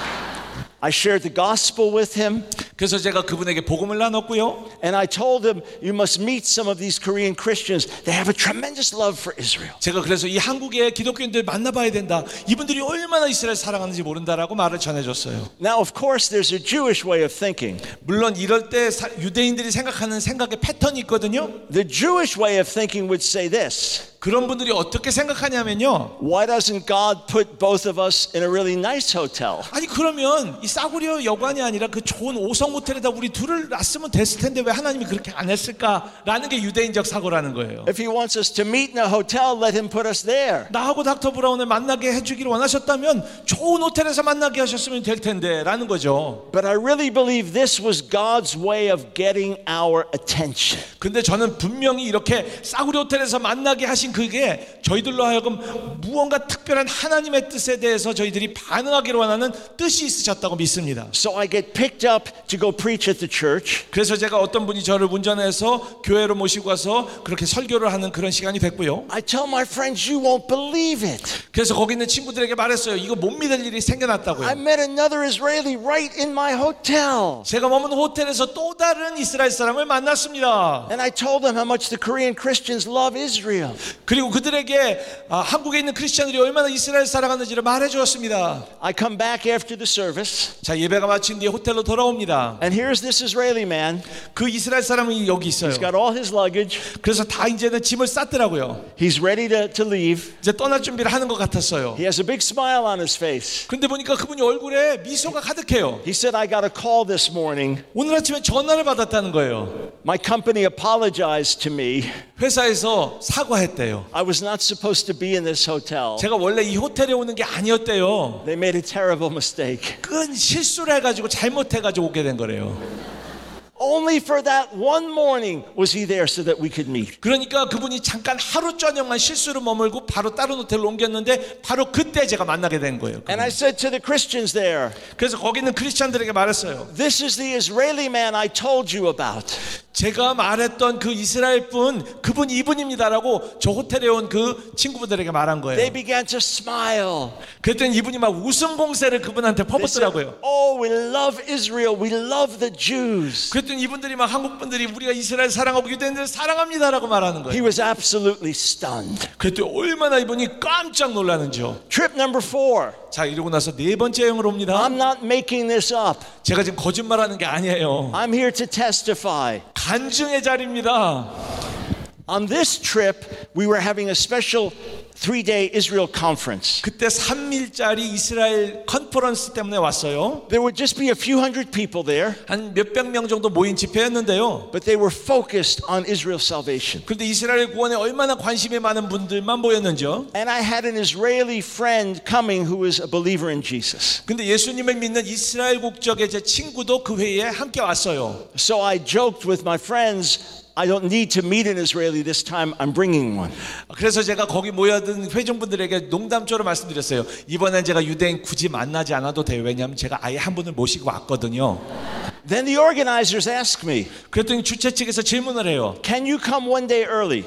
I shared the gospel with him. 그래서 제가 그분에게 복음을 나눴고요. And I told him, you must meet some of these Korean Christians. They have a tremendous love for Israel. 제가 그래서 이 한국의 기독교인들 만나봐야 된다. 이분들이 얼마나 이스라엘 사랑하는지 모른다라고 말을 전해줬어요. Now, of course, there's a Jewish way of thinking. 물론 이럴 때 유대인들이 생각하는 생각의 패턴이 있거든요. The Jewish way of thinking would say this. 그런 분들이 어떻게 생각하냐면요. Why doesn't God put both of us in a really nice hotel? 아니 그러면 이 싸구려 여관이 아니라 그 좋은 5성 호텔에다 우리 둘을 놨으면 됐을 텐데 왜 하나님이 그렇게 안 했을까라는 게 유대인적 사고라는 거예요. If he wants us to meet in a hotel, let him put us there. 나하고 닥터 브라운을 만나게 해주기를 원하셨다면 좋은 호텔에서 만나게 하셨으면 될 텐데라는 거죠. But I really believe this was God's way of getting our attention. 근데 저는 분명히 이렇게 싸구려 호텔에서 만나게 하신 그게 저희들로 하여금 무언가 특별한 하나님의 뜻에 대해서 저희들이 반응하기를 원하는 뜻이 있으셨다고 믿습니다. So I get picked up to go preach at the church. 그래서 제가 어떤 분이 저를 운전해서 교회로 모시고 가서 그렇게 설교를 하는 그런 시간이 됐고요. I tell my friends, you won't believe it. 그래서 거기 있는 친구들에게 말했어요. 이거 못 믿을 일이 생겨났다고요. I met another Israeli right in my hotel. 제가 머문 호텔에서 또 다른 이스라엘 사람을 만났습니다. And I told them how much the Korean Christians love Israel. 그리고 그들에게 한국에 있는 크리스천들이 얼마나 이스라엘 사랑하는지를 말해 주었습니다. I come back after the service. 자, 예배가 마친 뒤에 호텔로 돌아옵니다. And here's this Israeli man. 그 이스라엘 사람이 여기 있어요. He's got all his luggage. 그래서 다 이제는 짐을 쌌더라고요. He's ready to leave. 이제 떠날 준비를 하는 것 같았어요. He has a big smile on his face. 근데 보니까 그분이 얼굴에 미소가 가득해요. He said, I got a call this morning. 오늘 아침에 전화를 받았다는 거예요. My company apologized to me. 회사에서 사과했대요. I was not supposed to be in this hotel. 제가 원래 이 호텔에 오는 게 아니었대요. They made a terrible mistake. 큰 실수를 해가지고 잘못해가지고 오게 된 거래요. Only for that one morning was he there so that we could meet. 그러니까 그분이 잠깐 하루 저녁만 실수로 머물고 바로 다른 호텔로 옮겼는데 바로 그때 제가 만나게 된 거예요. And I said to the Christians there, 그래서 거기 있는 크리스찬들에게 말했어요. this is the Israeli man I told you about. 제가 말했던 그 이스라엘 분, 그분 이분입니다라고 저 호텔에 온 그 친구분들에게 말한 거예요. They began to smile. 그랬더니 이분이 막 웃음 공세를 그분한테 They said, 퍼붓더라고요. oh, we love Israel. We love the Jews. 그랬더니 이분들이 막 한국 분들이 우리가 이스라엘 사랑하고 유대인들 사랑합니다라고 말하는 He 거예요. was absolutely stunned. 그랬더니 얼마나 이분이 깜짝 놀라는지요. Trip number 4. 자, 이러고 나서 네 번째 여행으로 옵니다. I'm not making this up. 제가 지금 거짓말하는 게 아니에요. I'm here to testify. 간증의 자리입니다. On this trip, we were having a special 3-day Israel conference. 그때 3일짜리 이스라엘 컨퍼런스 때문에 왔어요. There would just be a few hundred people there, 한 몇백 명 정도 모인 집회였는데요. but they were focused on Israel's salvation. 그런데 이스라엘 구원에 얼마나 관심이 많은 분들만 모였는지요. And I had an Israeli friend coming who was a believer in Jesus. 근데 예수님을 믿는 이스라엘 국적의 제 친구도 그 회의에 함께 왔어요. So I joked with my friends, I don't need to meet an Israeli this time. I'm bringing one. 그래서 제가 거기 모여든 회중분들에게 농담조로 말씀드렸어요. 이번엔 제가 유대인 굳이 만나지 않아도 돼요. 왜냐하면 제가 아예 한 분을 모시고 왔거든요. Then the organizers asked me, 그랬더니 주최 측에서 질문을 해요. can you come one day early?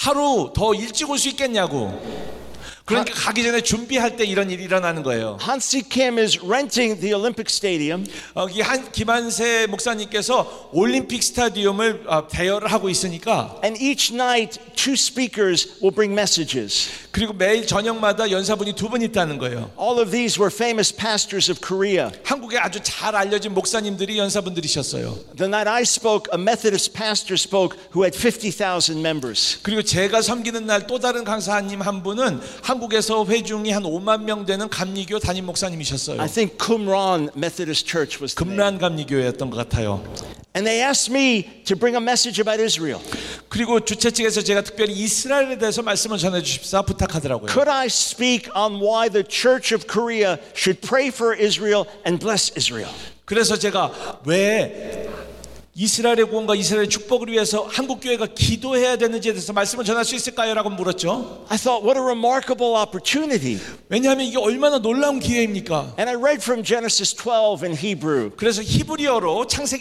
하루 더 일찍 올 수 있겠냐고. 그러니까 가기 전에 준비할 때 이런 일이 일어나는 거예요. Hansi Kim is renting the Olympic Stadium. 이 김한세 목사님께서 올림픽 스타디움을 대여를 하고 있으니까 And each night, 2 speakers will bring messages. 그리고 매일 저녁마다 연사분이 2분 있다는 거예요. All of these were famous pastors of Korea. 한국에 아주 잘 알려진 목사님들이 연사분들이셨어요. The night I spoke, a Methodist pastor spoke who had 50,000 members. 그리고 제가 섬기는 날 또 다른 강사님 한 분은 한국에서 회중이 한 5만 명 되는 감리교 담임 목사님이셨어요. I think Qumran Methodist Church was the name. 금란 감리교였던 것 같아요. And they asked me to bring a message about Israel. 그리고 주최 측에서 제가 특별히 이스라엘에 대해서 말씀을 전해 주십사 부탁하더라고요. Could I speak on why the Church of Korea should pray for Israel and bless Israel? 그래서 제가 왜 이스라엘의 구원과 이스라엘의 축복을 위해서 한국 교회가 기도해야 되는지에 대해서 말씀을 전할 수 있을까요?라고 물었죠. I thought, what a remarkable opportunity. 왜냐하면 이게 얼마나 놀라운 기회입니까? And I read from Genesis 12 in Hebrew. 그래서 히브리어로 창세기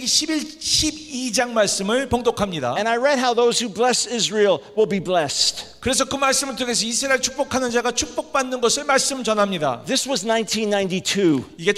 12장 말씀을 봉독합니다. And I read how those who bless Israel will be blessed. 그래서 그 말씀을 통해서 이스라엘 축복하는 자가 축복받는 것을 말씀 전합니다. This was 1992. 이게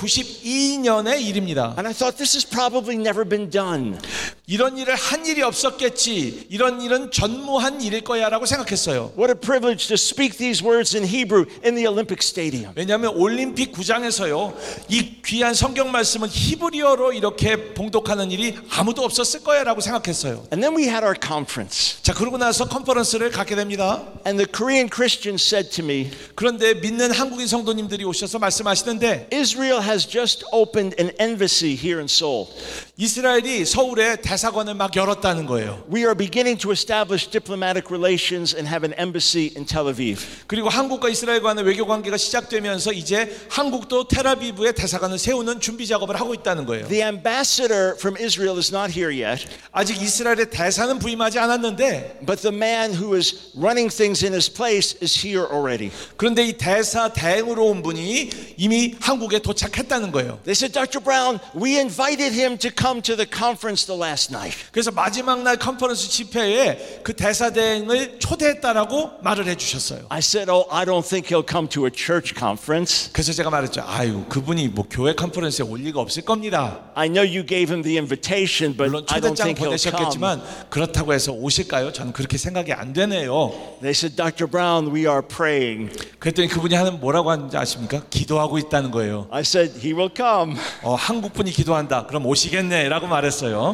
1992년의 일입니다. And I thought, this has probably never been done. 이런 일을 한 일이 없었겠지. 이런 일은 전무한 일일 거야라고 생각했어요. What a privilege to speak these words in Hebrew in the Olympic Stadium. 왜냐하면 올림픽 구장에서요, 이 귀한 성경 말씀은 히브리어로 이렇게 봉독하는 일이 아무도 없었을 거야라고 생각했어요. And then we had our conference. 자, 그러고 나서 컨퍼런스를 갖게 됩니다. And the Korean Christians said to me, 그런데 믿는 한국인 성도님들이 오셔서 말씀하시는데, Israel has just opened an embassy here in Seoul. 이스라엘이 서울에 대사관을 막 열었다는 거예요. We are beginning to establish diplomatic relations and have an embassy in Tel Aviv. 그리고 한국과 이스라엘 간의 외교 관계가 시작되면서 이제 한국도 텔아비브에 대사관을 세우는 준비 작업을 하고 있다는 거예요. The ambassador from Israel is not here yet. 아직 이스라엘의 대사는 부임하지 않았는데, But the man who is running things in his place is here already. 그런데 이 대사 대행으로 온 분이 이미 한국에 도착했다는 거예요. They said, Dr. Brown, we invited him to come to the conference the last night. 그래서 마지막 날 컨퍼런스 집회에 그 대사 대행을 초대했다라고 말을 해주셨어요. I said, oh, I don't think he'll come to a church conference. 그래서 제가 말했죠. 아유, 그분이 뭐 교회 컨퍼런스에 올 리가 없을 겁니다. I know you gave him the invitation, but 물론 I don't 초대장 think he'll come. 보내셨겠지만 그렇다고 해서 오실까요? 저는 그렇게 생각이 안 되네요. They said, Dr. Brown, we are praying. 그랬더니 그분이 하는 뭐라고 하는지 아십니까? 기도하고 있다는 거예요. I said, he will come. 한국 분이 기도한다. 그럼 오시겠네라고 말했어요.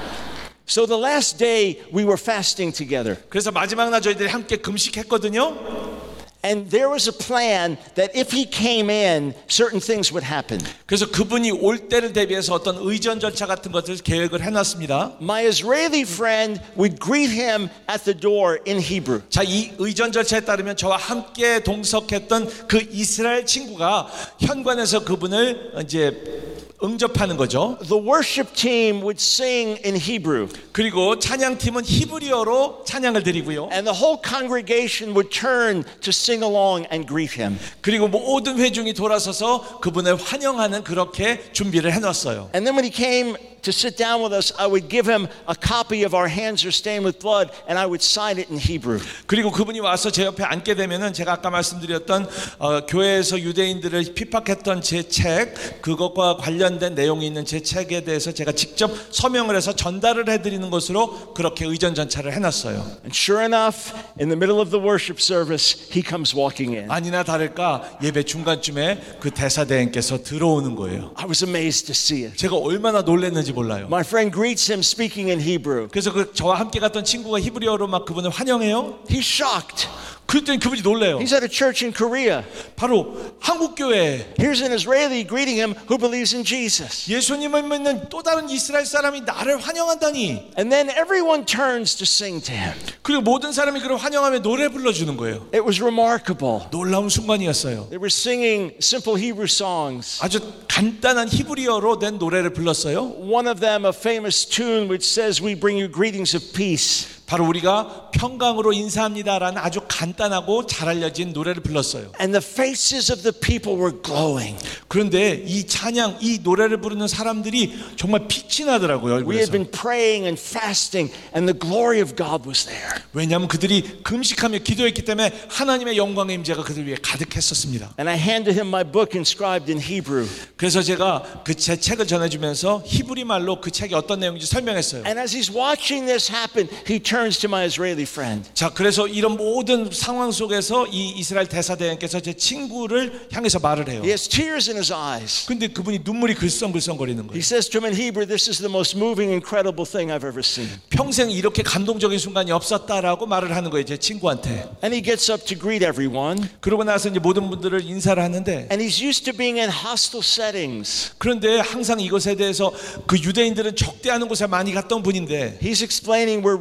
So the last day we were fasting together. 그래서 마지막 날 저희들이 함께 금식했거든요. And there was a plan that if he came in, certain things would happen. 그래서 그분이 올 때를 대비해서 어떤 의전 절차 같은 것을 계획을 해놨습니다. My Israeli friend would greet him at the door in Hebrew. 자, 이 의전 절차에 따르면 저와 함께 동석했던 그 이스라엘 친구가 현관에서 그분을 이제 응접하는 거죠. The worship team would sing in Hebrew. 그리고 찬양팀은 히브리어로 찬양을 드리고요. And the whole congregation would turn to sing along and greet him. 그리고 모든 회중이 돌아서서 그분을 환영하는 그렇게 준비를 해놨어요. And then when he came to sit down with us, I would give him a copy of Our Hands Are Stained with Blood, and I would sign it in Hebrew. 그리고 그분이 와서 제 옆에 앉게 되면은 제가 아까 말씀드렸던 교회에서 유대인들을 핍박했던 제 책, 그것과 관련된 내용이 있는 제 책에 대해서 제가 직접 서명을 해서 전달을 해드리는 것으로 그렇게 의전 전차를 해놨어요. And sure enough, in the middle of the worship service, he comes walking in. 아니나 다를까 예배 중간쯤에 그 대사대행께서 들어오는 거예요. I was amazed to see it. 제가 얼마나 놀랐는지 몰라요. My friend greets him speaking in Hebrew. 그래서 그 저와 함께 갔던 친구가 히브리어로 막 그분을 환영해요. He's shocked. 그랬더니 그분이 놀래요. He's at a church in Korea. 바로 한국 교회. Here's an Israeli greeting him who believes in Jesus. 예수님을 믿는 또 다른 이스라엘 사람이 나를 환영한다니. And then everyone turns to sing to him. 그리고 모든 사람이 그를 환영하며 노래 불러주는 거예요. It was remarkable. 놀라운 순간이었어요. They were singing simple Hebrew songs. 아주 간단한 히브리어로 된 노래를 불렀어요. One of them, a famous tune which says, "We bring you greetings of peace." 바로 우리가 평강으로 인사합니다라는 아주 간단하고 잘 알려진 노래를 불렀어요. And the faces of the people were glowing. 그런데 이 찬양, 이 노래를 부르는 사람들이 정말 빛이 나더라고요. We had 얼굴에서. been praying and fasting, and the glory of God was there. 왜냐하면 그들이 금식하며 기도했기 때문에 하나님의 영광의 임재가 그들 위해 가득했었습니다. And I handed him my book inscribed in Hebrew. 그래서 제가 그 제 책을 전해주면서 히브리 말로 그 책이 어떤 내용인지 설명했어요. And as he's watching this happen, he turns to my Israeli friend. 자, 그래서 이런 모든 상황 속에서 이 이스라엘 대사대행께서 제 친구를 향해서 말을 해요. He has tears in his eyes. 근데 그분이 눈물이 글썽글썽거리는 He 거예요. says to him in Hebrew, "This is the most moving, incredible thing I've ever seen." 평생 이렇게 감동적인 순간이 없었다라고 말을 하는 거예요, 제 친구한테. And he gets up to greet everyone. 그러고 나서 이제 모든 분들을 인사를 하는데, And he's used to being in hostile settings. 그런데 항상 이것에 대해서 그 유대인들은 적대하는 곳에 많이 갔던 분인데, He's explaining we're really good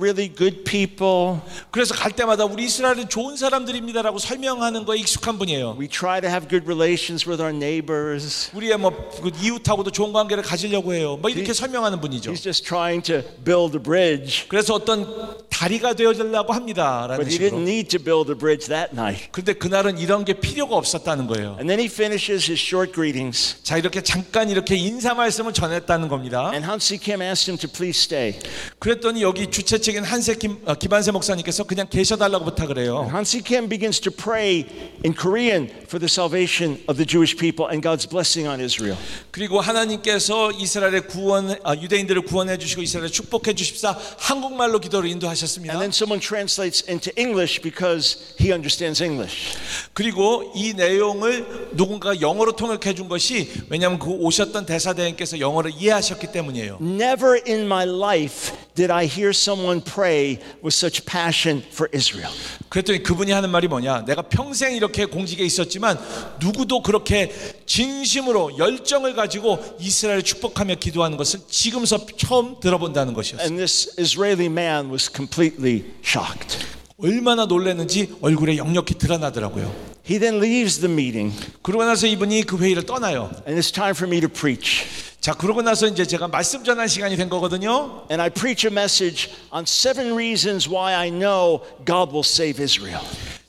good people. 그래서 갈 때마다 우리 이스라엘은 좋은 사람들입니다라고 설명하는 거에 익숙한 분이에요. We try to have good relations with our neighbors. 우리의 그 이웃하고도 좋은 관계를 가지려고 해요. 뭐 이렇게 설명하는 분이죠. He's just trying to build a bridge. 그래서 어떤 다리가 되어주려고 합니다라는 But he 식으로. didn't need to build a bridge that night. 근데 그날은 이런 게 필요가 없었다는 거예요. And then he finishes his short greetings. 자, 이렇게 잠깐 이렇게 인사 말씀을 전했다는 겁니다. And Hansi Kim asked him to please stay. 그랬더니 여기 주최측인 김한세 목사님께서 그냥 계셔달라고 부탁을 해요. Hansi Kim begins to pray in Korean for the salvation of the Jewish people and God's blessing on Israel. 그리고 하나님께서 이스라엘의 유대인들을 구원해 주시고 이스라엘을 축복해 주십사 한국말로 기도를 인도하셨습니다. And then someone translates into English because he understands English. 그리고 이 내용을 누군가 영어로 통역해 준 것이 왜냐하면 그 오셨던 대사대행께서 영어를 이해하셨기 때문이에요. Never in my life did I hear someone pray with such passion for Israel. 그랬더니 그분이 하는 말이 뭐냐? 내가 평생 이렇게 공직에 있었지만 누구도 그렇게 진심으로 열정을 가지고 이스라엘을 축복하며 기도하는 것을 지금서 처음 들어본다는 것이었어요. And this Israeli man was completely shocked. 얼마나 놀랐는지 얼굴에 역력히 드러나더라고요. He then leaves the meeting. 그러고 나서 이분이 그 회의를 떠나요. And it's time for me to preach. 자, 그러고 나서 이제 제가 말씀 전할 시간이 된 거거든요. And I preach a message on 7 reasons why I know God will save Israel.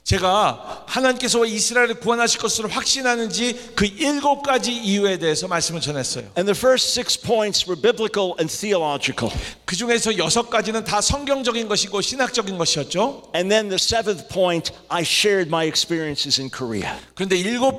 제가 하나님께서 이스라엘을 구원하실 것을 확신하는지 그 7가지 이유에 대해서 말씀을 전했어요. And the first 6 points were biblical and theological. 그 중에서 6가지는 다 성경적인 것이고 신학적인 것이었죠. And then the 7th point, I shared my experiences in Korea. 그런데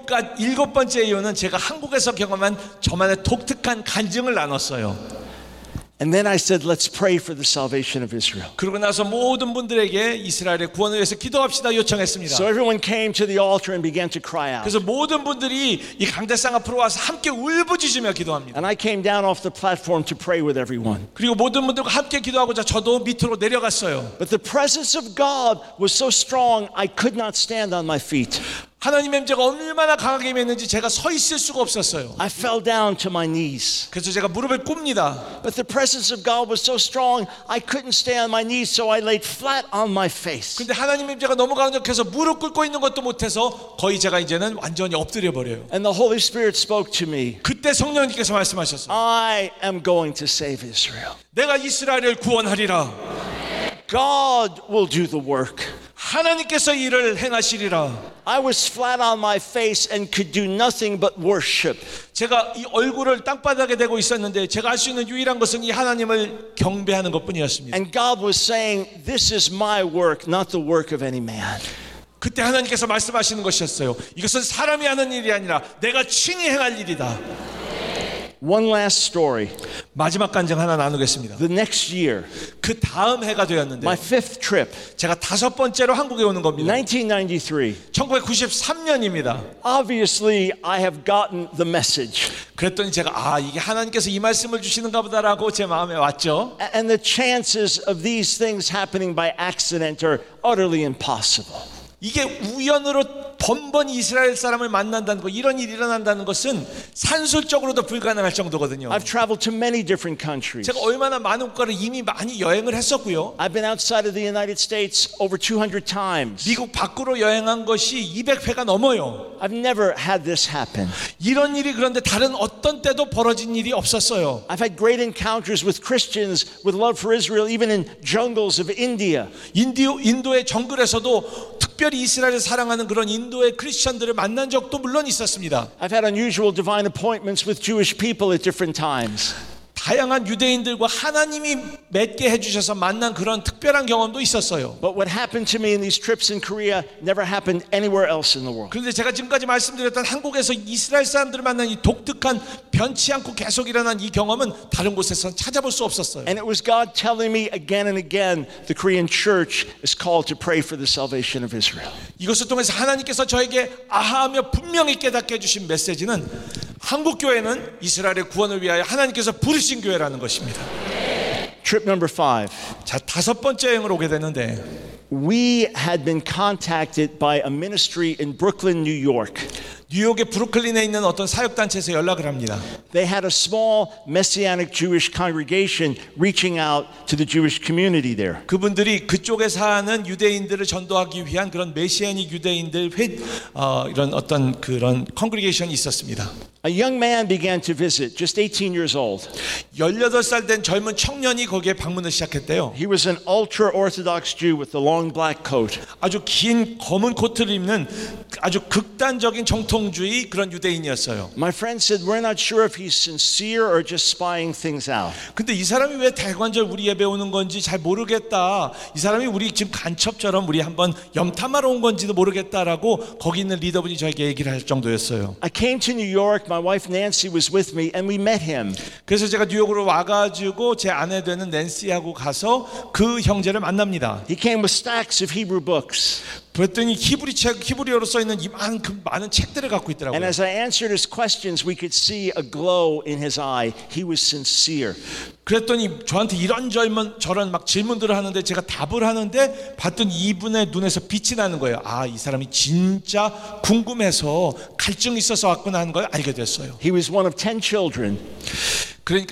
7번째 이유는 제가 한국에서 경험한 저만의 독특한 간증을 나눴어요. And then I said, let's pray for the salvation of Israel. 그러고 나서 모든 분들에게 이스라엘의 구원을 위해서 기도합시다 요청했습니다. So everyone came to the altar and began to cry out. 그래서 모든 분들이 이 강대상 앞으로 와서 함께 울부짖으며 기도합니다. And I came down off the platform to pray with everyone. 그리고 모든 분들과 함께 기도하고자 저도 밑으로 내려갔어요. But the presence of God was so strong, I could not stand on my feet. 하나님의 임재가 얼마나 강하게 임했는지 제가 서 있을 수가 없었어요. I fell down to my knees. 그래서 제가 무릎을 꿇습니다. But the presence of God was so strong, I couldn't stay on my knees, so I laid flat on my face. 근데 하나님의 임재가 너무 강력해서 무릎 꿇고 있는 것도 못해서 거의 제가 이제는 완전히 엎드려 버려요. And the Holy Spirit spoke to me. 그때 성령님께서 말씀하셨어요. I am going to save Israel. 내가 이스라엘을 구원하리라. God will do the work. 하나님께서 일을 행하시리라. I was flat on my face and could do nothing but worship. 제가 이 얼굴을 땅바닥에 대고 있었는데 제가 할 수 있는 유일한 것은 이 하나님을 경배하는 것뿐이었습니다. And God was saying, this is my work, not the work of any man. 그때 하나님께서 말씀하시는 것이었어요. 이것은 사람이 하는 일이 아니라 내가 친히 행할 일이다. One last story. 마지막 간증 하나 나누겠습니다. The next year, 그 다음 해가 되었는데 my 5th trip, 제가 5번째로 한국에 오는 겁니다. 1993. 1993년입니다. Obviously, I have gotten the message. 그랬더니 제가 이게 하나님께서 이 말씀을 주시는가 보다라고 제 마음에 왔죠. And the chances of these things happening by accident are utterly impossible. 이게 우연으로 번번이 이스라엘 사람을 만난다는 거, 이런 일이 일어난다는 것은 산술적으로도 불가능할 정도거든요. I've traveled to many different countries. 제가 얼마나 많은 국가를 이미 많이 여행을 했었고요. I've been outside of the United States over 200 times. 미국 밖으로 여행한 것이 200회가 넘어요. I've never had this happen. 이런 일이 그런데 다른 어떤 때도 벌어진 일이 없었어요. I've had great encounters with Christians with love for Israel, even in jungles of India. 인도의 정글에서도 특별히 이스라엘을 사랑하는 그런 인도의 크리스천들을 만난 적도 물론 있었습니다. I've had unusual divine appointments with Jewish people at different times. 다양한 유대인들과 하나님이 맺게 해주셔서 만난 그런 특별한 경험도 있었어요. But what happened to me in these trips in Korea never happened anywhere else in the world. 그런데 제가 지금까지 말씀드렸던 한국에서 이스라엘 사람들을 만난 이 독특한 변치 않고 계속 일어난 이 경험은 다른 곳에서는 찾아볼 수 없었어요. And it was God telling me again and again, the Korean church is called to pray for the salvation of Israel. 이것을 통해서 하나님께서 저에게 아하하며 분명히 깨닫게 해주신 메시지는 한국 교회는 이스라엘의 구원을 위하여 하나님께서 부르신 교회라는 것입니다. Trip number 5. 자, 5번째 여행을 오게 되는데 We had been contacted by a ministry in Brooklyn, New York. 뉴욕의 브루클린에 있는 어떤 사역단체에서 연락을 합니다. They had a small Messianic Jewish congregation reaching out to the Jewish community there. 그분들이 그쪽에 사는 유대인들을 전도하기 위한 그런 메시아닉 유대인들 이런 어떤 그런 컨그리게이션이 있었습니다. A young man began to visit, just 18 years old. 18살 된 젊은 청년이 거기에 방문을 시작했대요. He was an ultra-Orthodox Jew with a long black coat. 아주 긴 검은 코트를 입는 아주 극단적인 정통주의 그런 유대인이었어요. My friend said, we're not sure if he's sincere or just spying things out. 근데 이 사람이 왜 대관절 우리 예배 오는 건지 잘 모르겠다. 이 사람이 우리 지금 간첩처럼 우리 한번 염탐하러 온 건지도 모르겠다라고 거기 있는 리더분이 저에게 얘기를 할 정도였어요. I came to New York. My wife Nancy was with me, and we met him. 그래서 제가 뉴욕으로 와가지고 제 아내 되는 낸시하고 가서 그 형제를 만납니다. He came with stacks of Hebrew books. 그랬더니 히브리어로 써 있는 이만큼 많은 책들을 갖고 있더라고요. And as I answered his questions, we could see a glow in his eye. He was sincere. 그랬더니 저한테 이런저런 막 질문들을 하는데 제가 답을 하는데 봤더니 이분의 눈에서 빛이 나는 거예요. 아, 이 사람이 진짜 궁금해서 갈증이 있어서 왔구나 하는 걸 알게 됐어요. He was one of 10 children. 그러니까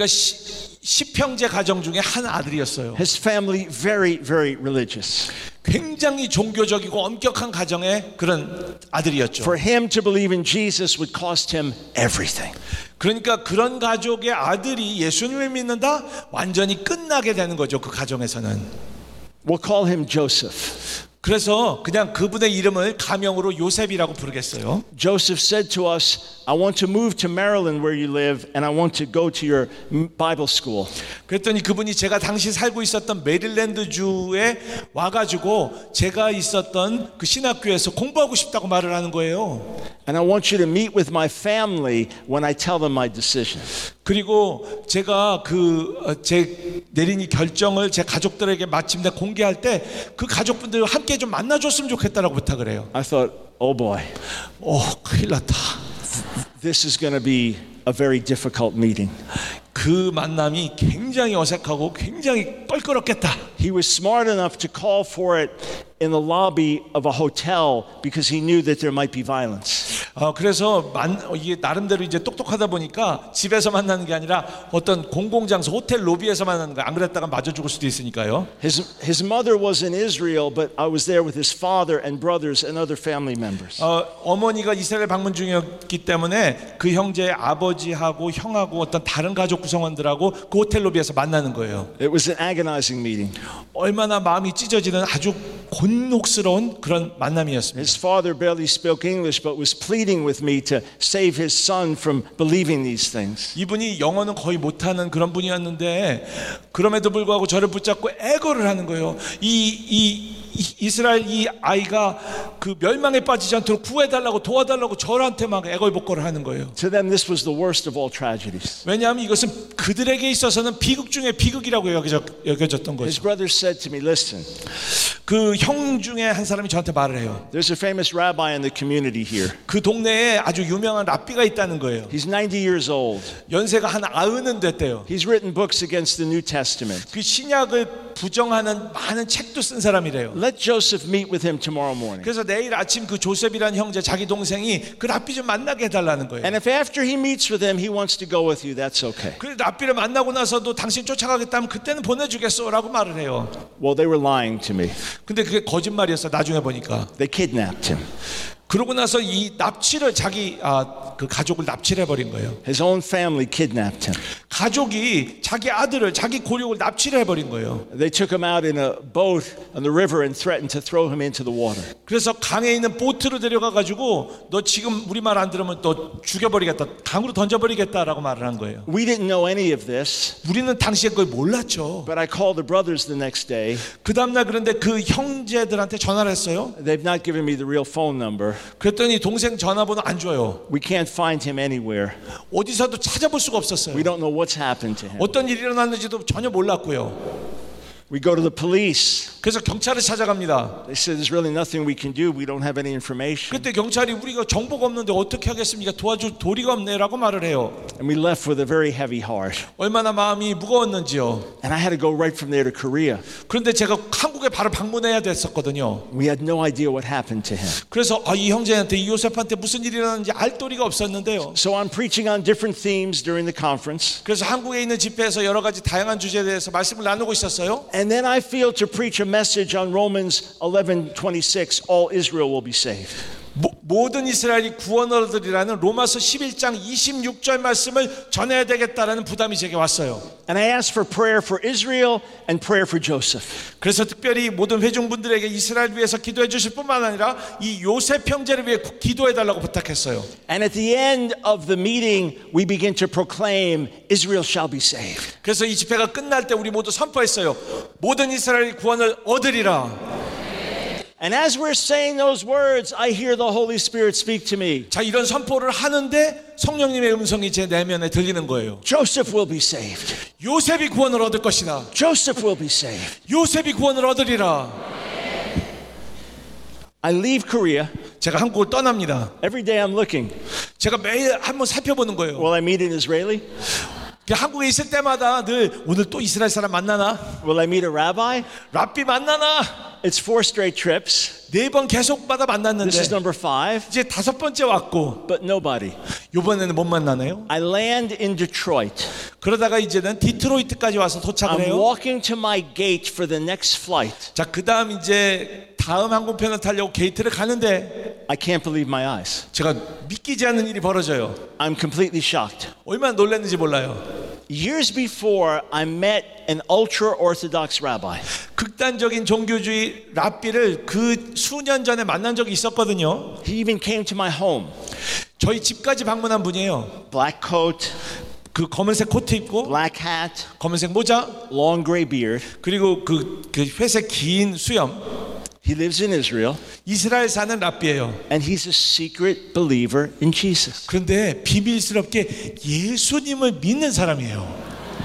10형제 가정 중에 한 아들이었어요. His family very, very religious. 굉장히 종교적이고 엄격한 가정의 그런 아들이었죠. For him to believe in Jesus would cost him everything. 그러니까 그런 가족의 아들이 예수님을 믿는다? 완전히 끝나게 되는 거죠. 그 가정에서는. We'll call him Joseph. 그래서 그냥 그분의 이름을 가명으로 요셉이라고 부르겠어요. Joseph said to us, I want to move to Maryland where you live and I want to go to your Bible school. 그랬더니 그분이 제가 당시 살고 있었던 메릴랜드주에 와가지고 제가 있었던 그 신학교에서 공부하고 싶다고 말을 하는 거예요. And I want you to meet with my family when I tell them my decision. 그리고 제가 제 내린 이 결정을 제 가족들에게 마침내 공개할 때 그 가족분들 함께 좀 만나줬으면 좋겠다라고 부탁을 해요. I thought, oh boy, 큰일 났다. this is going to be a very difficult meeting. 그 만남이 굉장히 어색하고 굉장히 껄끄럽겠다. He was smart enough to call for it in the lobby of a hotel because he knew that there might be violence. 그래서 이게 나름대로 이제 똑똑하다 보니까 집에서 만나는 게 아니라 어떤 공공장소 호텔 로비에서 만나는 거야. 안 그랬다가 맞아 죽을 수도 있으니까요. His mother was in Israel, but I was there with his father and brothers and other family members. 어머니가 이스라엘 방문 중이었기 때문에 그 형제의 아버지하고 형하고 어떤 다른 가족 구성원들하고 그 호텔 로비에서 만나는 거예요. It was an agonizing meeting. 얼마나 마음이 찢어지는 아주 곤혹스러운 그런 만남이었습니다. His father barely spoke English, but was pleading with me to save his son from believing these things. 이분이 영어는 거의 못하는 그런 분이었는데 그럼에도 불구하고 저를 붙잡고 애걸을 하는 거예요. 이스라엘 이 아이가 그 멸망에 빠지지 않도록 구해달라고 도와달라고 저한테 막 애걸복걸을 하는 거예요. To them, this was the worst of all tragedies. 왜냐하면 이것은 그들에게 있어서는 비극 중에 비극이라고 여겨졌던 His 거죠. brothers said to me, listen, 그 형 중에 한 사람이 저한테 말을 해요. there's a famous rabbi in the community here. 그 동네에 아주 유명한 랍비가 있다는 거예요. He's 90 years old. 연세가 한 90은 됐대요. He's written books against the New Testament. 그 신약을 부정하는 많은 책도 쓴 사람이래요. Let Joseph meet with him tomorrow morning. 그래서 내일 아침 그 조셉이라는 형제 자기 동생이 그 랍비 좀 만나게 해달라는 거예요. And if after he meets with him, he wants to go with you, that's okay. 그 랍비를 만나고 나서도 당신 쫓아가겠다면 그때는 보내주겠어라고 말을 해요. Well, they were lying to me. 근데 그게 거짓말이었어. 나중에 보니까. They kidnapped him. 그러고 나서 이 납치를 그 가족을 납치를 해버린 거예요. His own family kidnapped him. 가족이 자기 아들을 자기 고륙을 납치를 해버린 거예요. They took him out in a boat on the river and threatened to throw him into the water. 그래서 강에 있는 보트로 데려가 가지고 너 지금 우리 말 안 들으면 너 죽여버리겠다, 강으로 던져버리겠다라고 말을 한 거예요. We didn't know any of this. 우리는 당시에 그걸 몰랐죠. But I called the brothers the next day. 그 다음날 그런데 그 형제들한테 전화를 했어요. They've not given me the real phone number. 그랬더니 동생 전화번호 안 줘요. We can't find him anywhere. 어디서도 찾아볼 수가 없었어요. We don't know what's happened to him. 어떤 일이 일어났는지도 전혀 몰랐고요. We go to the police. 그래서 경찰을 찾아갑니다. They said, there's really nothing we can do. We don't have any information. 그때 경찰이 우리가 정보가 없는데 어떻게 하겠습니까? 도와줄 도리가 없네라고 말을 해요. And we left with a very heavy heart. 얼마나 마음이 무거웠는지요. And I had to go right from there to Korea. 그런데 제가 한국에 바로 방문해야 됐었거든요. We had no idea what happened to him. 그래서 이 형제한테 이 요셉한테 무슨 일이 일어났는지 알 도리가 없었는데요. So I'm preaching on different themes during the conference. 그래서 한국에 있는 집회에서 여러 가지 다양한 주제에 대해서 말씀을 나누고 있었어요. And then I feel to preach a message on Romans 11:26, all Israel will be saved. 모든 이스라엘이 구원을 얻으리라는 로마서 11장 26절 말씀을 전해야 되겠다라는 부담이 제게 왔어요. And I asked for prayer for Israel and prayer for Joseph. 그래서 특별히 모든 회중분들에게 이스라엘 위해서 기도해 주실 뿐만 아니라 이 요셉 형제를 위해 기도해 달라고 부탁했어요. And at the end of the meeting, we begin to proclaim, Israel shall be saved. 그래서 이 집회가 끝날 때 우리 모두 선포했어요. 모든 이스라엘이 구원을 얻으리라. And as we're saying those words, I hear the Holy Spirit speak to me. 자, 이런 선포를 하는데 성령님의 음성이 제 내면에 들리는 거예요. Joseph will be saved. 요셉이 구원을 얻을 것이다. Joseph will be saved. 요셉이 구원을 얻으리라. I leave Korea. 제가 한국을 떠납니다. Every day I'm looking. 제가 매일 한번 살펴보는 거예요. Will I meet an Israeli? 한국에 있을 때마다 늘 오늘 또 이스라엘 사람 만나나? Will I meet a rabbi? 랍비 만나나? It's 4 straight trips. 4번 계속마다 만났는데 This is number 5. 이제 5번째 왔고 But nobody. 이번에는 못 만나네요. I land in Detroit. 그러다가 이제는 디트로이트까지 와서 도착을 I'm 해요. walking to my gate for the next flight. 자, 그다음 이제 다음 항공편을 타려고 게이트를 가는데 I can't believe my eyes. 제가 믿기지 않는 일이 벌어져요. I'm completely shocked. 얼마나 놀랐는지 몰라요. Years before, I met an ultra-Orthodox rabbi. 극단적인 종교주의 랍비를 그 수년 전에 만난 적이 있었거든요. He even came to my home. 저희 집까지 방문한 분이에요. Black coat, 그 검은색 코트 입고 black hat, 검은색 모자 long gray beard. 그리고 그 회색 긴 수염. He lives in Israel, 이스라엘 사는 랍비예요. and he's a secret believer in Jesus. 그런데 비밀스럽게 예수님을 믿는 사람이에요.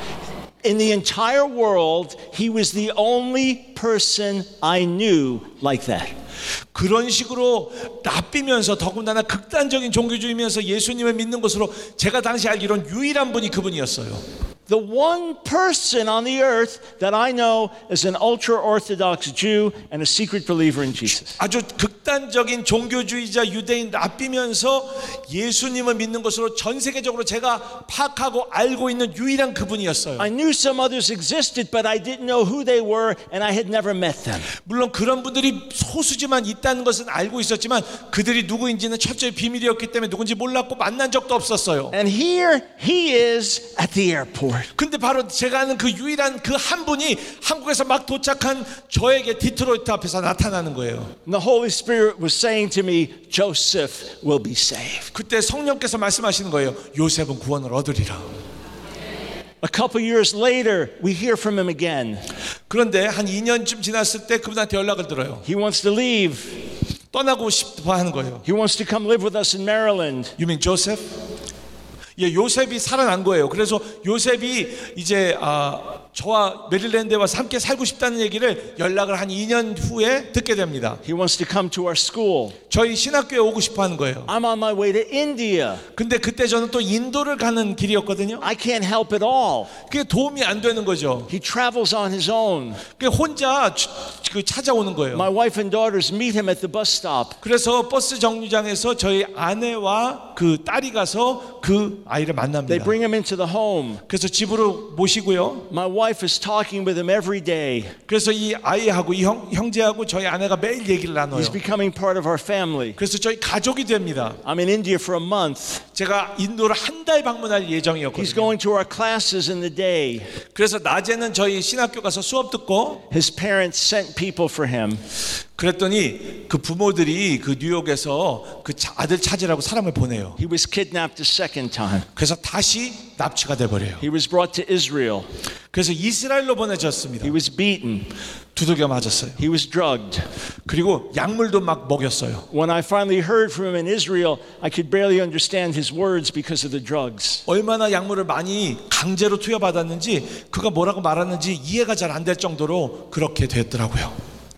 In the entire world, he was the only person I knew like that. 그런 식으로 랍비면서 더군다나 극단적인 종교주의면서 예수님을 믿는 것으로 제가 당시 알기로는 유일한 분이 그분이었어요. The one person on the earth that I know is an ultra-Orthodox Jew and a secret believer in Jesus. 아주 극단적인 종교주의자 유대인 랍비면서 예수님을 믿는 것으로 전 세계적으로 제가 파악하고 알고 있는 유일한 그분이었어요. I knew some others existed, but I didn't know who they were, and I had never met them. 물론 그런 분들이 소수지만 있다는 것은 알고 있었지만 그들이 누구인지는 철저히 비밀이었기 때문에 누군지 몰랐고 만난 적도 없었어요. And here he is at the airport. 근데 바로 제가 아는 그 유일한 그 한 분이 한국에서 막 도착한 저에게 디트로이트 앞에서 나타나는 거예요. And the Holy Spirit was saying to me, Joseph will be saved. 그때 성령께서 말씀하시는 거예요. 요셉은 구원을 얻으리라. A couple years later, we hear from him again. 그런데 한 2년쯤 지났을 때 그분한테 연락을 들어요. He wants to leave. 떠나고 싶어 하는 거예요. He wants to come live with us in Maryland. You mean Joseph? 예, 요셉이 살아난 거예요. 그래서 요셉이 이제 저와 메릴랜드에 와서 함께 살고 싶다는 얘기를 연락을 한 2년 후에 듣게 됩니다. He wants to come to our school. 저희 신학교에 오고 싶어 하는 거예요. I'm on my way to India. 근데 그때 저는 또 인도를 가는 길이었거든요. I can't help at all. 그게 도움이 안 되는 거죠. He travels on his own. 그게 혼자 찾아오는 거예요. My wife and daughters meet him at the bus stop. 그래서 버스 정류장에서 저희 아내와 그 딸이 가서 그 아이를 They 만납니다. bring him into the home. 그래서 집으로 모시고요. My wife is talking with him every day. 그래서 이 아이하고 이 형제하고 저희 아내가 매일 얘기를 나눠요. He's becoming part of our family. 그래서 저희 가족이 됩니다. I'm in India for a month. 제가 인도를 한 달 방문할 He's 예정이었거든요. going to our classes in the day. 그래서 낮에는 저희 신학교 가서 수업 듣고 His parents sent people for him. 그랬더니 그 부모들이 그 뉴욕에서 그 아들 찾으라고 사람을 보내요. He was kidnapped a second time. 그래서 다시 납치가 돼버려요. He was brought to Israel. 그래서 이스라엘로 보내졌습니다. He was beaten. 두들겨 맞았어요. He was drugged. 그리고 약물도 막 먹였어요. When I finally heard from him in Israel, I could barely understand his words because of the drugs. 얼마나 약물을 많이 강제로 투여받았는지 그가 뭐라고 말하는지 이해가 잘 안 될 정도로 그렇게 됐더라고요.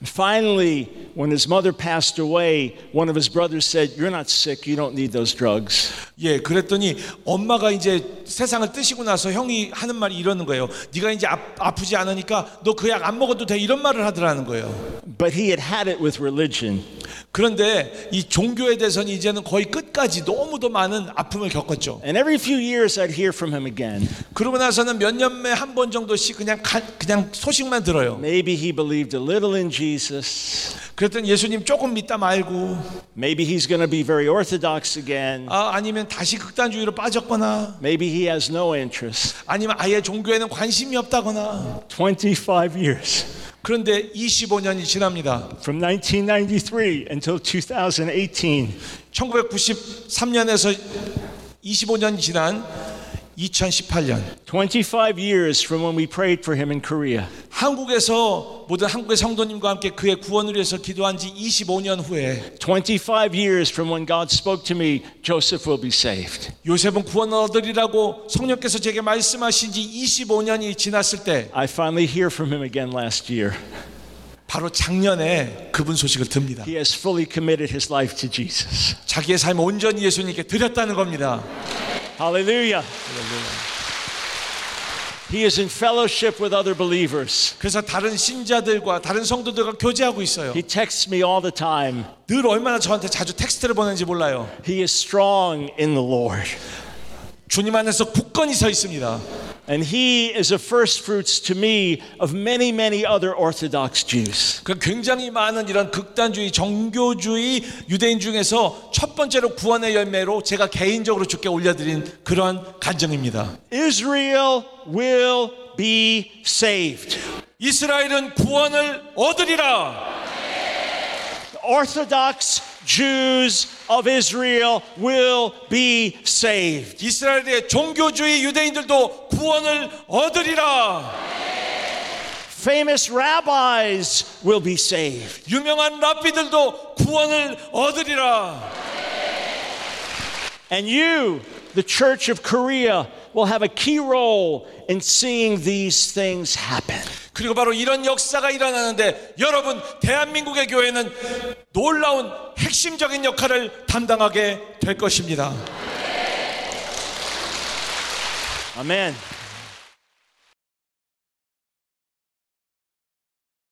Finally, when his mother passed away, one of his brothers said, "You're not sick. You don't need those drugs." 예, 그랬더니 엄마가 이제 세상을 뜨시고 나서 형이 하는 말이 이러는 거예요. 네가 이제 아프지 않으니까 너 그 약 안 먹어도 돼, 이런 말을 하더라는 거예요. But he had it with religion. 그런데 이 종교에 대해서는 이제는 거의 끝까지 너무도 많은 아픔을 겪었죠. And every few years I'd hear from him again. 그러고 나서는 몇 년에 한 번 정도씩 그냥 소식만 들어요. Maybe he believed a little in Jesus. 그랬더니 예수님 조금 믿다 말고, Maybe he's going to be very orthodox again. 아니면 다시 극단주의로 빠졌거나, Maybe he has no interest. 아니면 아예 종교에는 관심이 없다거나. 25 years. 그런데 25년이 지납니다. From 1993 until 2018. 1993년에서 25년이 지난 2018년. 25 years from when we prayed for him in Korea. 한국에서 모든 한국의 성도님과 함께 그의 구원을 위해서 기도한 지 25년 후에 25 years from when God spoke to me, Joseph will be saved. 요셉은 구원을 얻으리라고 성령께서 제게 말씀하신 지 25년이 지났을 때 I finally hear from him again last year. 바로 작년에 그분 소식을 듭니다. He has fully committed his life to Jesus. 자기의 삶을 온전히 예수님께 드렸다는 겁니다. Hallelujah. He is in fellowship with other believers. 그래서 다른 신자들과 다른 성도들과 교제하고 있어요. He texts me all the time. 늘 얼마나 저한테 자주 텍스트를 보내는지 몰라요. He is strong in the Lord. 주님 안에서 굳건히 서 있습니다. And he is a first fruits to me of many, many other Orthodox Jews. 그 굉장히 많은 이런 극단주의, 정교주의 유대인 중에서 첫 번째로 구원의 열매로 제가 개인적으로 주께 올려드린 그러한 간증입니다. Israel will be saved. 이스라엘은 구원을 얻으리라. Orthodox Jews of Israel will be saved. 이스라엘의 종교주의 유대인들도 구원을 얻으리라. Famous rabbis will be saved. 유명한 랍비들도 구원을 얻으리라. And you, the Church of Korea, will have a key role in seeing these things happen. 그리고 바로 이런 역사가 일어나는데 여러분, 대한민국의 교회는 놀라운 핵심적인 역할을 담당하게 될 것입니다. Amen.